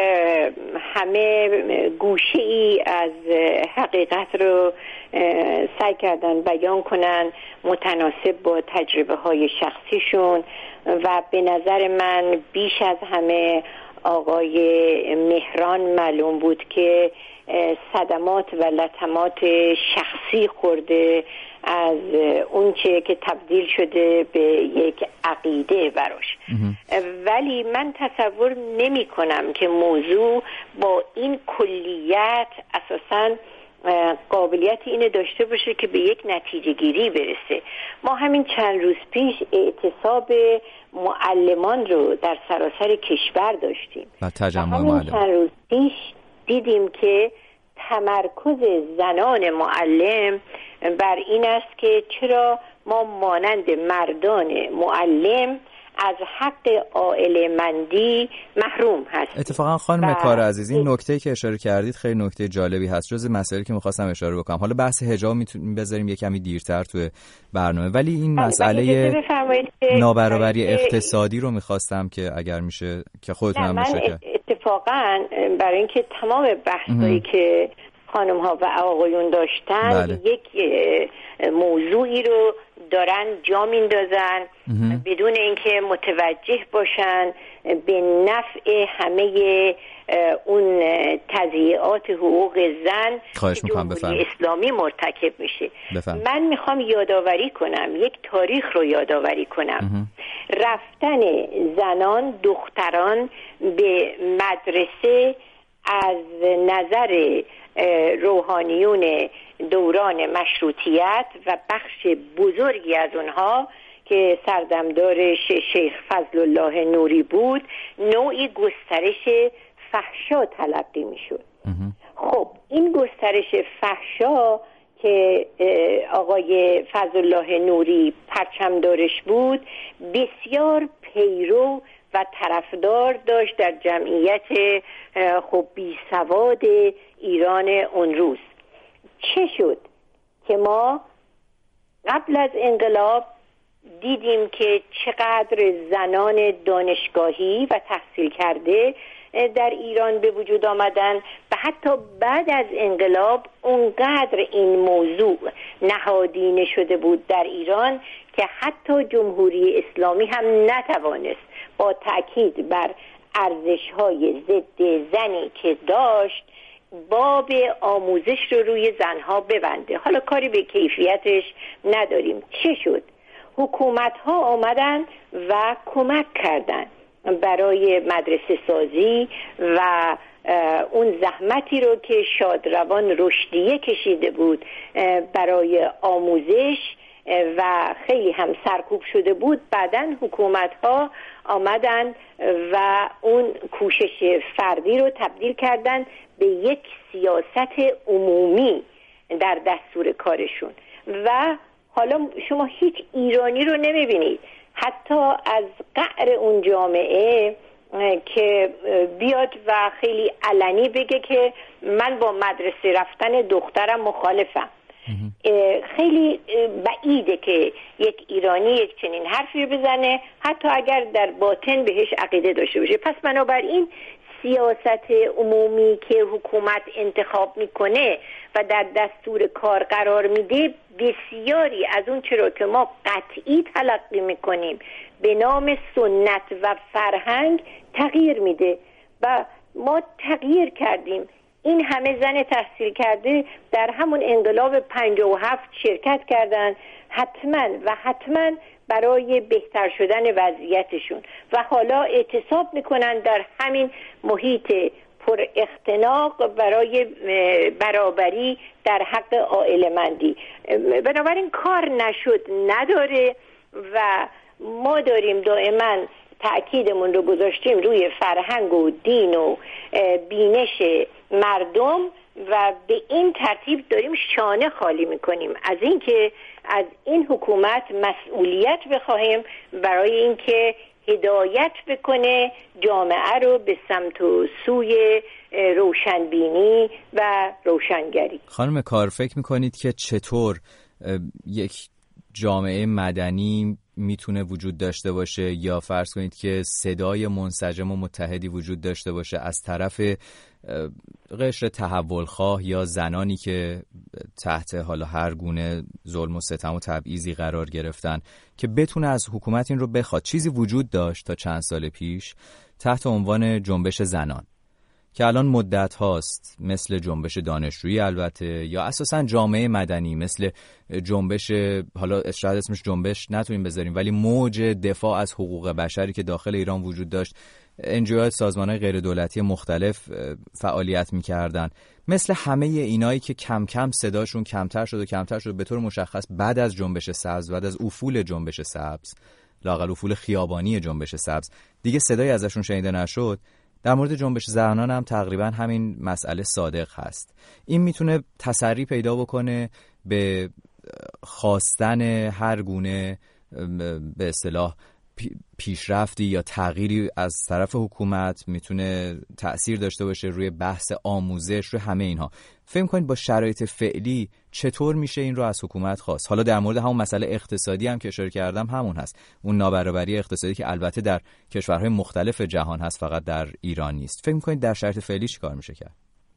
همه گوشه ای از حقیقت رو سعی کردن بیان کنن متناسب با تجربه های شخصیشون و به نظر من بیش از همه آقای مهران معلوم بود که صدمات و لطمات شخصی خورده از اون چه که تبدیل شده به یک عقیده براش. ولی من تصور نمی کنم که موضوع با این کلیت اساساً قابلیت اینه داشته باشه که به یک نتیجه گیری برسه. ما همین چند روز پیش اعتصاب معلمان رو در سراسر کشور داشتیم و تجمع همین معلم. چند روز پیش دیدیم که تمرکز زنان معلم بر این است که چرا ما مانند مردان معلم از حق عائله‌مندی محروم هست. اتفاقا خانم کار عزیز این نکته که اشاره کردید خیلی نکته جالبی هست، جز مسائلی که می‌خواستم اشاره بکنم. حالا بحث حجاب میتونیم بذاریم یه کمی دیرتر توی برنامه، ولی این مسئله نابرابری اقتصادی رو می‌خواستم که اگر میشه که خودتون باشه که اتفاقا برای اینکه تمام بحثایی که خانم ها و آقایون داشتن بله. یک موضوعی رو دارن جا میندازن بدون اینکه متوجه باشن به نفع همه اون تضییعات حقوق زن که جمهوری اسلامی مرتکب میشه. بفهم. من میخوام یادآوری کنم، یک تاریخ رو یادآوری کنم. اه. رفتن زنان دختران به مدرسه از نظر روحانیون دوران مشروطیت و بخش بزرگی از اونها که سردمدارش شیخ فضل الله نوری بود نوعی گسترش فحشا تلقی می شد. خب این گسترش فحشا که آقای فضل الله نوری پرچمدارش بود بسیار پیرو و طرفدار داشت در جمعیت خب بی سواد ایران اون روز. چه شد که ما قبل از انقلاب دیدیم که چقدر زنان دانشگاهی و تحصیل کرده در ایران به وجود آمدن و حتی بعد از انقلاب اونقدر این موضوع نهادینه شده بود در ایران که حتی جمهوری اسلامی هم نتوانست با تأکید بر ارزش‌های ضد زنی که داشت باب آموزش رو روی زنها ببنده. حالا کاری به کیفیتش نداریم. چه شد؟ حکومت‌ها آمدن و کمک کردن برای مدرسه سازی و اون زحمتی رو که شادروان رشدیه کشیده بود برای آموزش و خیلی هم سرکوب شده بود، بعداً حکومت‌ها آمدن و اون کوشش فردی رو تبدیل کردن به یک سیاست عمومی در دستور کارشون. و حالا شما هیچ ایرانی رو نمیبینید حتی از قعر اون جامعه که بیاد و خیلی علنی بگه که من با مدرسه رفتن دخترم مخالفم. خیلی بعیده که یک ایرانی یک چنین حرفی بزنه حتی اگر در باطن بهش عقیده داشته باشه. پس بنابراین سیاست عمومی که حکومت انتخاب میکنه و در دستور کار قرار میده بسیاری از اون چرا که ما قطعی تلقی میکنیم به نام سنت و فرهنگ تغییر میده و ما تغییر کردیم. این همه زن تحصیل کرده در همون انقلاب پنجاه و هفت شرکت کردن حتما و حتما برای بهتر شدن وضعیتشون و حالا اعتصاب میکنن در همین محیط پر اختناق برای برابری در حق عائله‌مندی. بنابراین کار نشد نداره و ما داریم دائما تأکیدمون رو گذاشتیم روی فرهنگ و دین و بینش مردم و به این ترتیب داریم شانه خالی میکنیم از اینکه از این حکومت مسئولیت بخواهیم برای اینکه هدایت بکنه جامعه رو به سمت و سوی روشنبینی و روشنگری. خانم کار فکر میکنید که چطور یک جامعه مدنی میتونه وجود داشته باشه یا فرض کنید که صدای منسجم و متحدی وجود داشته باشه از طرف قشر تحولخواه یا زنانی که تحت حالا هر گونه ظلم و ستم و تبعیضی قرار گرفتن که بتونه از حکومت این رو بخواد؟ چیزی وجود داشت تا چند سال پیش تحت عنوان جنبش زنان که الان مدت هاست، مثل جنبش دانشجویی البته یا اساساً جامعه مدنی، مثل جنبش، حالا شاید اسمش جنبش نتونیم بذاریم ولی موج دفاع از حقوق بشری که داخل ایران وجود داشت. انجیوهای سازمان‌های غیر دولتی مختلف فعالیت می‌کردن. مثل همه اینایی که کم کم صداشون کمتر شد و کمتر شد، به طور مشخص بعد از جنبش سبز، بعد از افول جنبش سبز، لااقل افول خیابانی جنبش سبز، دیگه صدایی ازشون شنیده نشد. در مورد جنبش زنان هم تقریبا همین مسئله صادق هست. این میتونه تسری پیدا بکنه به خواستن هر گونه به اصطلاح پیشرفتی یا تغییری از طرف حکومت، میتونه تأثیر داشته باشه روی بحث آموزش، روی همه اینها. فکر می‌کنید با شرایط فعلی چطور میشه این رو از حکومت خواست؟ حالا در مورد همون مسئله اقتصادی هم که اشاره کردم همون هست، اون نابرابری اقتصادی که البته در کشورهای مختلف جهان هست، فقط در ایران نیست. فکر می‌کنید در شرایط فعلی چیکار میشه کرد؟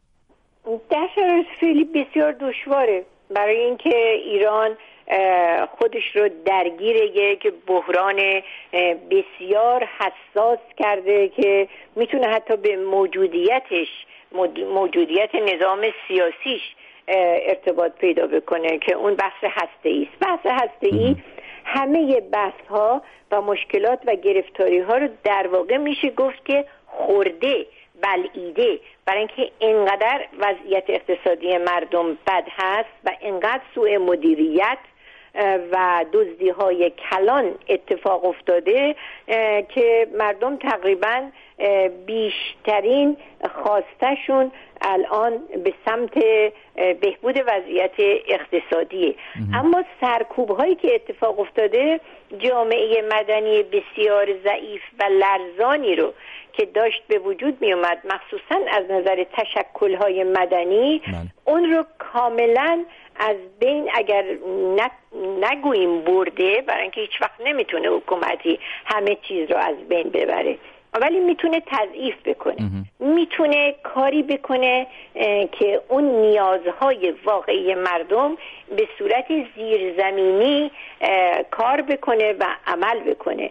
در شرایط فعلی بسیار دشواره برای اینکه ایران خودش رو درگیر یک بحران بسیار حساس کرده که میتونه حتی به موجودیتش موجودیت نظام سیاسیش ارتباط پیدا بکنه که اون بحث هسته‌ای است. بحث هسته‌ای همه بحث ها و مشکلات و گرفتاری ها رو در واقع میشه گفت که خورده، بلعیده، برای اینکه اینقدر وضعیت اقتصادی مردم بد هست و اینقدر سوء مدیریت و دزدی های کلان اتفاق افتاده که مردم تقریباً بیشترین خواستشون الان به سمت بهبود وضعیت اقتصادیه. اما سرکوب هایی که اتفاق افتاده جامعه مدنی بسیار ضعیف و لرزانی رو که داشت به وجود می اومد، مخصوصاً از نظر تشکل های مدنی من. اون رو کاملاً از بین اگر نگوییم برده، برای اینکه هیچ وقت نمیتونه حکومتی همه چیز رو از بین ببره، ولی میتونه تضعیف بکنه، میتونه کاری بکنه که اون نیازهای واقعی مردم به صورت زیرزمینی کار بکنه و عمل بکنه.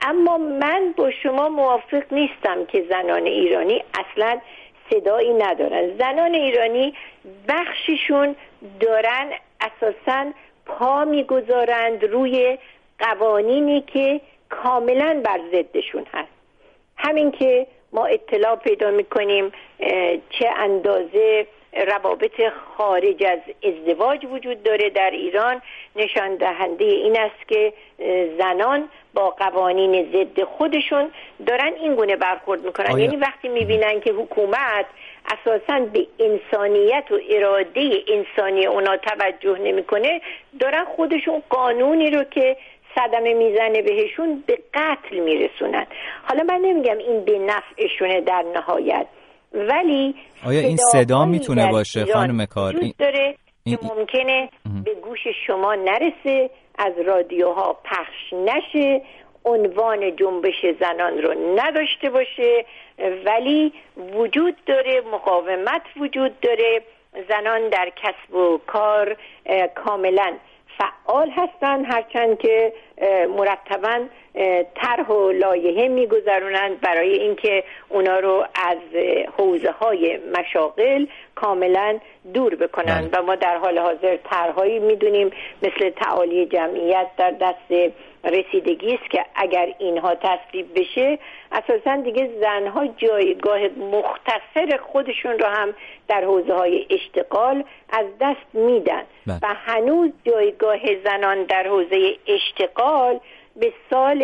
اما من با شما موافق نیستم که زنان ایرانی اصلا صدایی ندارن. زنان ایرانی بخششون دارن اساساً پا میگذارند روی قوانینی که کاملا بر ضدشون هست. همین که ما اطلاع پیدا میکنیم چه اندازه روابط خارج از ازدواج وجود داره در ایران نشان دهنده این است که زنان با قوانین ضد خودشون دارن این گونه برخورد میکنن. آیا... یعنی وقتی میبینن که حکومت اساساً به انسانیت و اراده انسانی اونا توجه نمیکنه، دارن خودشون قانونی رو که صدمه میزنه بهشون به قتل میرسونن. حالا من نمیگم این به نفعشونه در نهایت، ولی آیا این صدا میتونه باشه خانم کار این داره این... که ممکنه ام. به گوش شما نرسه، از رادیوها پخش نشه، عنوان جنبش زنان رو نداشته باشه، ولی وجود داره، مقاومت وجود داره، زنان در کسب و کار کاملا فعال هستن، هرچند که مرتباً طرح و لایحه میگذرونند برای اینکه اونا رو از حوزه های مشاغل کاملا دور بکنن و ما در حال حاضر طرحهایی میدونیم مثل تعالی جمعیت در دست رسیدگی است که اگر اینها تصویب بشه اساساً دیگه زنها جایگاه مختصر خودشون رو هم در حوزه های اشتغال از دست میدن و هنوز جایگاه زنان در حوزه اشتغال به سال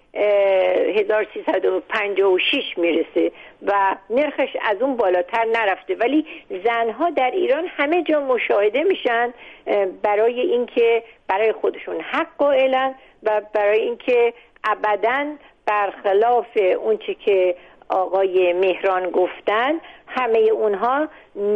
هزار و سیصد و پنجاه و شش میرسه و نرخش از اون بالاتر نرفته، ولی زنها در ایران همه جا مشاهده میشن برای اینکه برای خودشون حق قائلن و برای اینکه ابداً برخلاف اونچه که آقای مهران گفتن همه اونها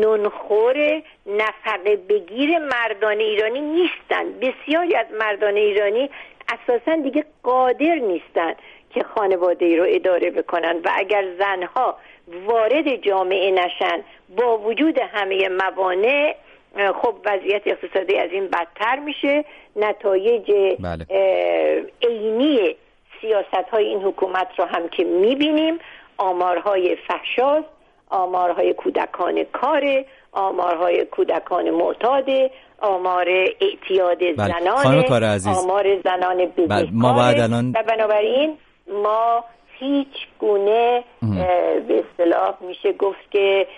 نونخور نفقه بگیر مردان ایرانی نیستن. بسیاری از مردان ایرانی اساساً دیگه قادر نیستن که خانواده ای رو اداره بکنن و اگر زنها وارد جامعه نشن با وجود همه موانع، خب وضعیت اقتصادی از این بدتر میشه. نتایج بله. عینی سیاست های این حکومت رو هم که میبینیم، آمارهای فحشاست، آمارهای کودکان کار، آمارهای کودکان معتاد، آمار اعتیاد بله. زنان، آمار زنان بزهکار ما باید الان... و بنابراین ما هیچ گونه به اصطلاح میشه گفت که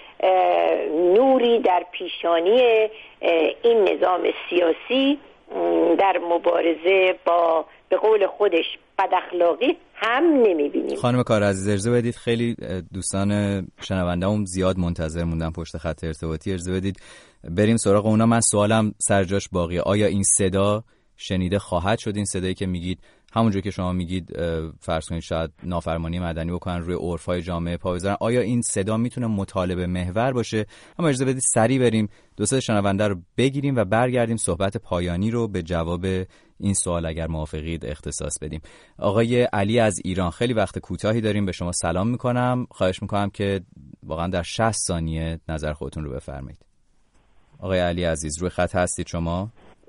نوری در پیشانی این نظام سیاسی در مبارزه با به قول خودش بد اخلاقی هم نمیبینیم. خانم کار عزیز اجازه بدید، خیلی دوستان شنونده‌ام زیاد منتظر موندن پشت خط ارتباطی، اجازه بدید بریم سراغ اونا. من سوالم سر جاش باقیه. آیا این صدا شنیده خواهد شد؟ این صدایی که میگید همونجور که شما میگید فرض کنید شاید نافرمانی مدنی بکنن، روی عرفای جامعه پا بذارن، آیا این صدا میتونه مطالبه محور باشه؟ اما اجازه بدید سریع بریم دو سه شنونده رو بگیریم و برگردیم صحبت پایانی رو به جواب این سوال اگر موافقید اختصاص بدیم. آقای علی از ایران، خیلی وقت کوتاهی داریم، به شما سلام میکنم. خواهش میکنم که واقعا در شصت ثانیه نظر خودتون رو بفرمایید. آقای علی عزیز روی خط هستید شما؟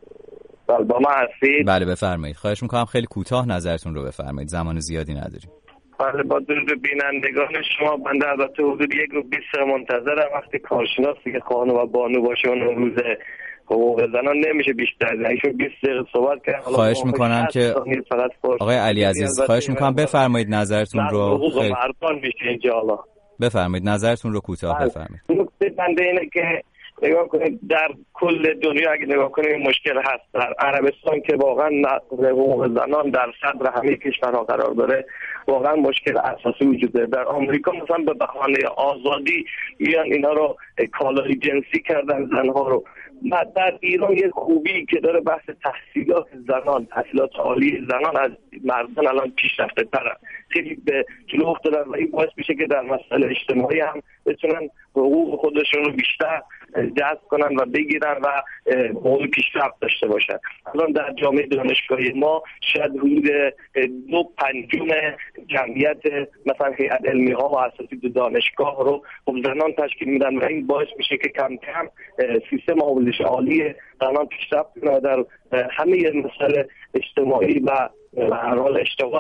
بله با ما هستید؟ بله بفرمایید. خواهش میکنم خیلی کوتاه نظرتون رو بفرمایید، زمان زیادی نداریم. بله با درود بینندگان شما، بنده البته حدود یک رو بیست منتظرم. وقتی کارشناس دیگه خانم و بانو باشه اون روز حقوق زنان نمیشه بیشتر، ایشون بیست دقیقه صحبت کرد. خواهش میکنم که آقای علی عزیز خواهش میکنم بفرمایید نظرتون رو. حقوق مردان میشه اینجا. حالا بفرمایید نظرتون رو کوتاه بفرمایید. نکته بنده اینه که نگاه کنید در کل دنیا اگه نگاه کنید مشکل هست. در عربستان که واقعا حقوق زنان در صدر همه کشورها قرار داره، واقعا مشکل اساسی وجود داره. در آمریکا مثلا به بهانه آزادی اینا اینا رو کالای جنسی کردن زنها رو. در ایران یه خوبی که داره بحث تحصیلات زنان، تحصیلات عالی زنان از مردان الان پیشرفته ترن، خیلی به جلو افتادن و این باعث میشه که در مسائل اجتماعی هم بتونن حقوق خودشون رو بیشتر جذب کنن و بگیرن و حقوق پیشرفت داشته باشن. الان در جامعه دانشگاهی ما شاید حدود دو پنجم جمعیت مثلا هیئت علمی ها و اساتید دانشگاه رو زنان تشکیل میدن و این باعث میشه که کم کم سیستم آموزش عالی زنان پیشرفت کنه و در همه مسائل اجتماعی و به هر حال اشتغال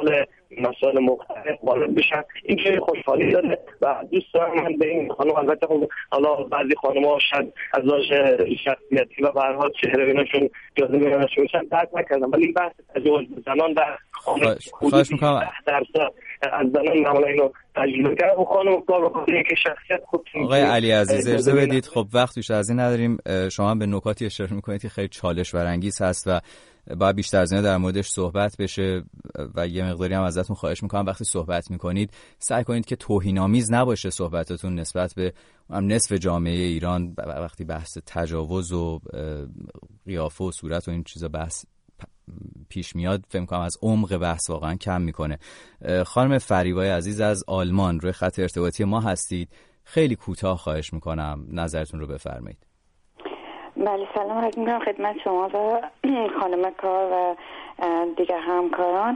مسائل مختلف وارد بشن. این که خوشحالی داره و دوست دارم من به این خانم، البته حالا بعضی خانم‌ها شاید از نظر شخصیتی و به هر حال چهره بینشون جاذبه نشون میشن درک نکردم، ولی بحث تجاوز به زنان در خانه خواهش می‌کنم درصد از زنان معمولا اینو تجربه کرد و خانم کار بکنه که شخصیت خود. آقای علی عزیز اجازه بدید، خب وقتش از این نداریم، شما به نکاتی اشاره می‌کنید که خیلی چالش برانگیز هست و باید بیشتر از اینا در موردش صحبت بشه و یه مقداری هم ازتون خواهش میکنم وقتی صحبت میکنید سعی کنید که توهین‌آمیز نباشه صحبتتون نسبت به هم نصف جامعه ایران. وقتی بحث تجاوز و قیافه و صورت و این چیزا بحث پیش میاد فکر میکنم از عمق بحث واقعا کم میکنه. خانم فریبای عزیز از آلمان روی خط ارتباطی ما هستید، خیلی کوتاه خواهش میکنم نظرتون رو بفرمایید. بله سلام عرض میکنم خدمت شما و خانم کار و دیگر همکاران.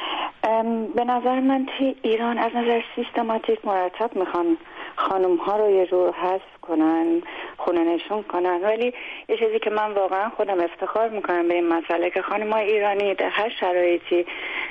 به نظر من توی ایران از نظر سیستماتیک مرتب میخوان خانم ها رو یه جور حذف کنن، خونه نشون کنن، ولی یه چیزی که من واقعا خودم افتخار میکنم به این مسئله که خانم های ایرانی در هر شرایطی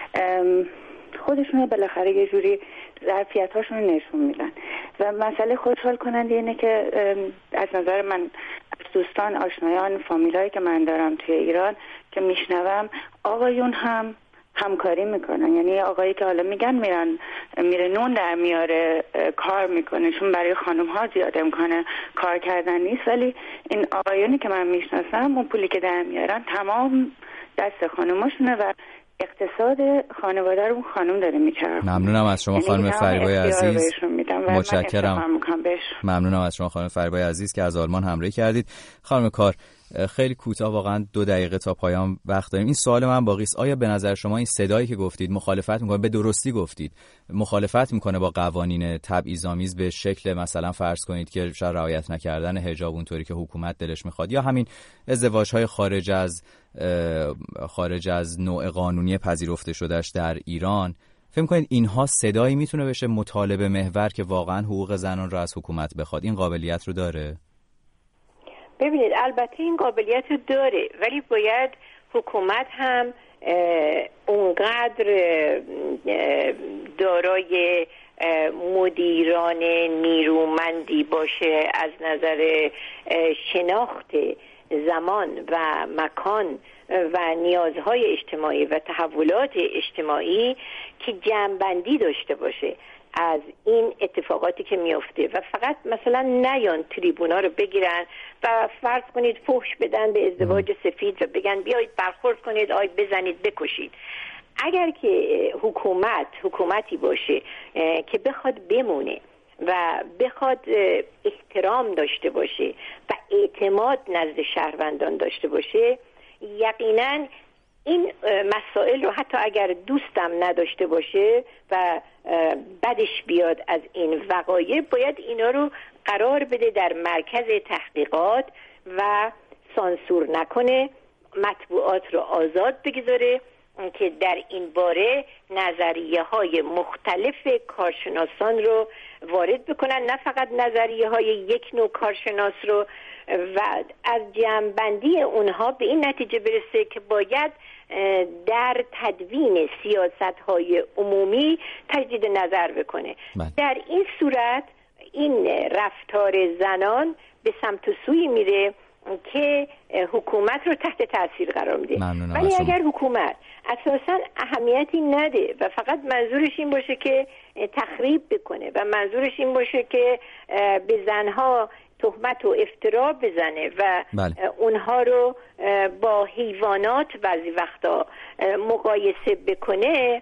خودشون بالاخره یه جوری ظرفیت هاشون رو نشون میدن و مسئله خوشحال کننده اینه که از نظر من دوستان، آشنایان، فامیلایی که من دارم توی ایران که میشنوم آقایون هم همکاری میکنن. یعنی آقایی که حالا میگن میرن میره نون در میاره کار میکنه، چون برای خانم ها زیاد امکانه کار کردن نیست، ولی این آقایونی که من میشناسم اون پولی که در میارن تمام دست خانماشونه و اقتصاد خانواده رو خانم داره میچرخونه. ممنونم از شما خانم فریبای عزیز. متشکرم. ممنونم از شما خانم فریبای عزیز که از آلمان همراهی کردید. خانم کار خیلی کوتاه، واقعا دو دقیقه تا پایان وقت داریم. این سوال من باقی است، آیا به نظر شما این صدایی که گفتید مخالفت میکنه، به درستی گفتید، مخالفت میکنه با قوانین تبعیض‌آمیز به شکل مثلا فرض کنید که شاید رعایت نکردن حجاب اونطوری که حکومت دلش میخواد، یا همین ازدواج‌های خارج از خارج از نوع قانونی پذیرفته شدهش در ایران؟ فکر می‌کنید اینها صدایی میتونه بشه مطالبه محور که واقعا حقوق زنان رو از حکومت بخواد؟ این قابلیت رو داره؟ ببینید البته این قابلیت رو داره، ولی باید حکومت هم اونقدر دارای مدیران نیرومندی باشه از نظر شناخت زمان و مکان و نیازهای اجتماعی و تحولات اجتماعی که جمع‌بندی داشته باشه از این اتفاقاتی که میفته و فقط مثلا نیان تریبونا رو بگیرن و فرض کنید فحش بدن به ازدواج سفید و بگن بیایید برخورد کنید، آید بزنید بکشید. اگر که حکومت حکومتی باشه که بخواد بمونه و بخواد احترام داشته باشه و اعتماد نزد شهروندان داشته باشه، یقینا این مسائل رو حتی اگر دوستم نداشته باشه و بدش بیاد از این وقایع، باید اینا رو قرار بده در مرکز تحقیقات و سانسور نکنه، مطبوعات رو آزاد بگذاره که در این باره نظریه های مختلف کارشناسان رو وارد بکنن، نه فقط نظریه های یک نوع کارشناس رو، و از جمع‌بندی اونها به این نتیجه برسه که باید در تدوین سیاست‌های عمومی تجدید نظر بکنه. بله. در این صورت این رفتار زنان به سمت و سوی میره که حکومت رو تحت تاثیر قرار میده. ولی اگر حکومت اساساً اهمیتی نده و فقط منظورش این باشه که تخریب بکنه و منظورش این باشه که به زنها تهمت و افترا بزنه و بله. اونها رو با حیوانات بعضی وقتا مقایسه بکنه،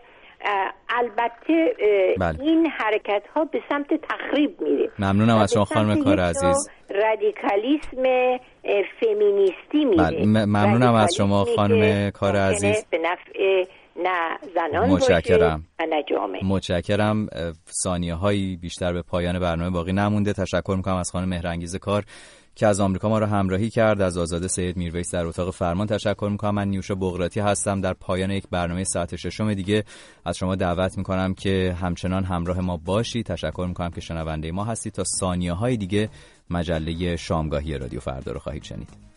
البته بله. این حرکت ها به سمت تخریب میره. ممنونم از شما خانم کار عزیز. رادیکالیسم فمینیستی میره. بله. ممنونم از شما خانم کار عزیز. به نفع نه زنان متشکرم. باشه و نه جامعه. متشکرم. ثانیه هایی بیشتر به پایان برنامه باقی نمونده. تشکر میکنم از خانم مهرانگیز کار که از آمریکا ما رو همراهی کرد. از آزاده سید میرویس در اتاق فرمان تشکر میکنم. من نیوشا بغراتی هستم. در پایان یک برنامه ساعت ششم دیگه از شما دعوت میکنم که همچنان همراه ما باشید. تشکر میکنم که شنونده ما هستید. تا ثانیه های دیگه مجله شامگاهی رادیو فردا رو خواهید شنید.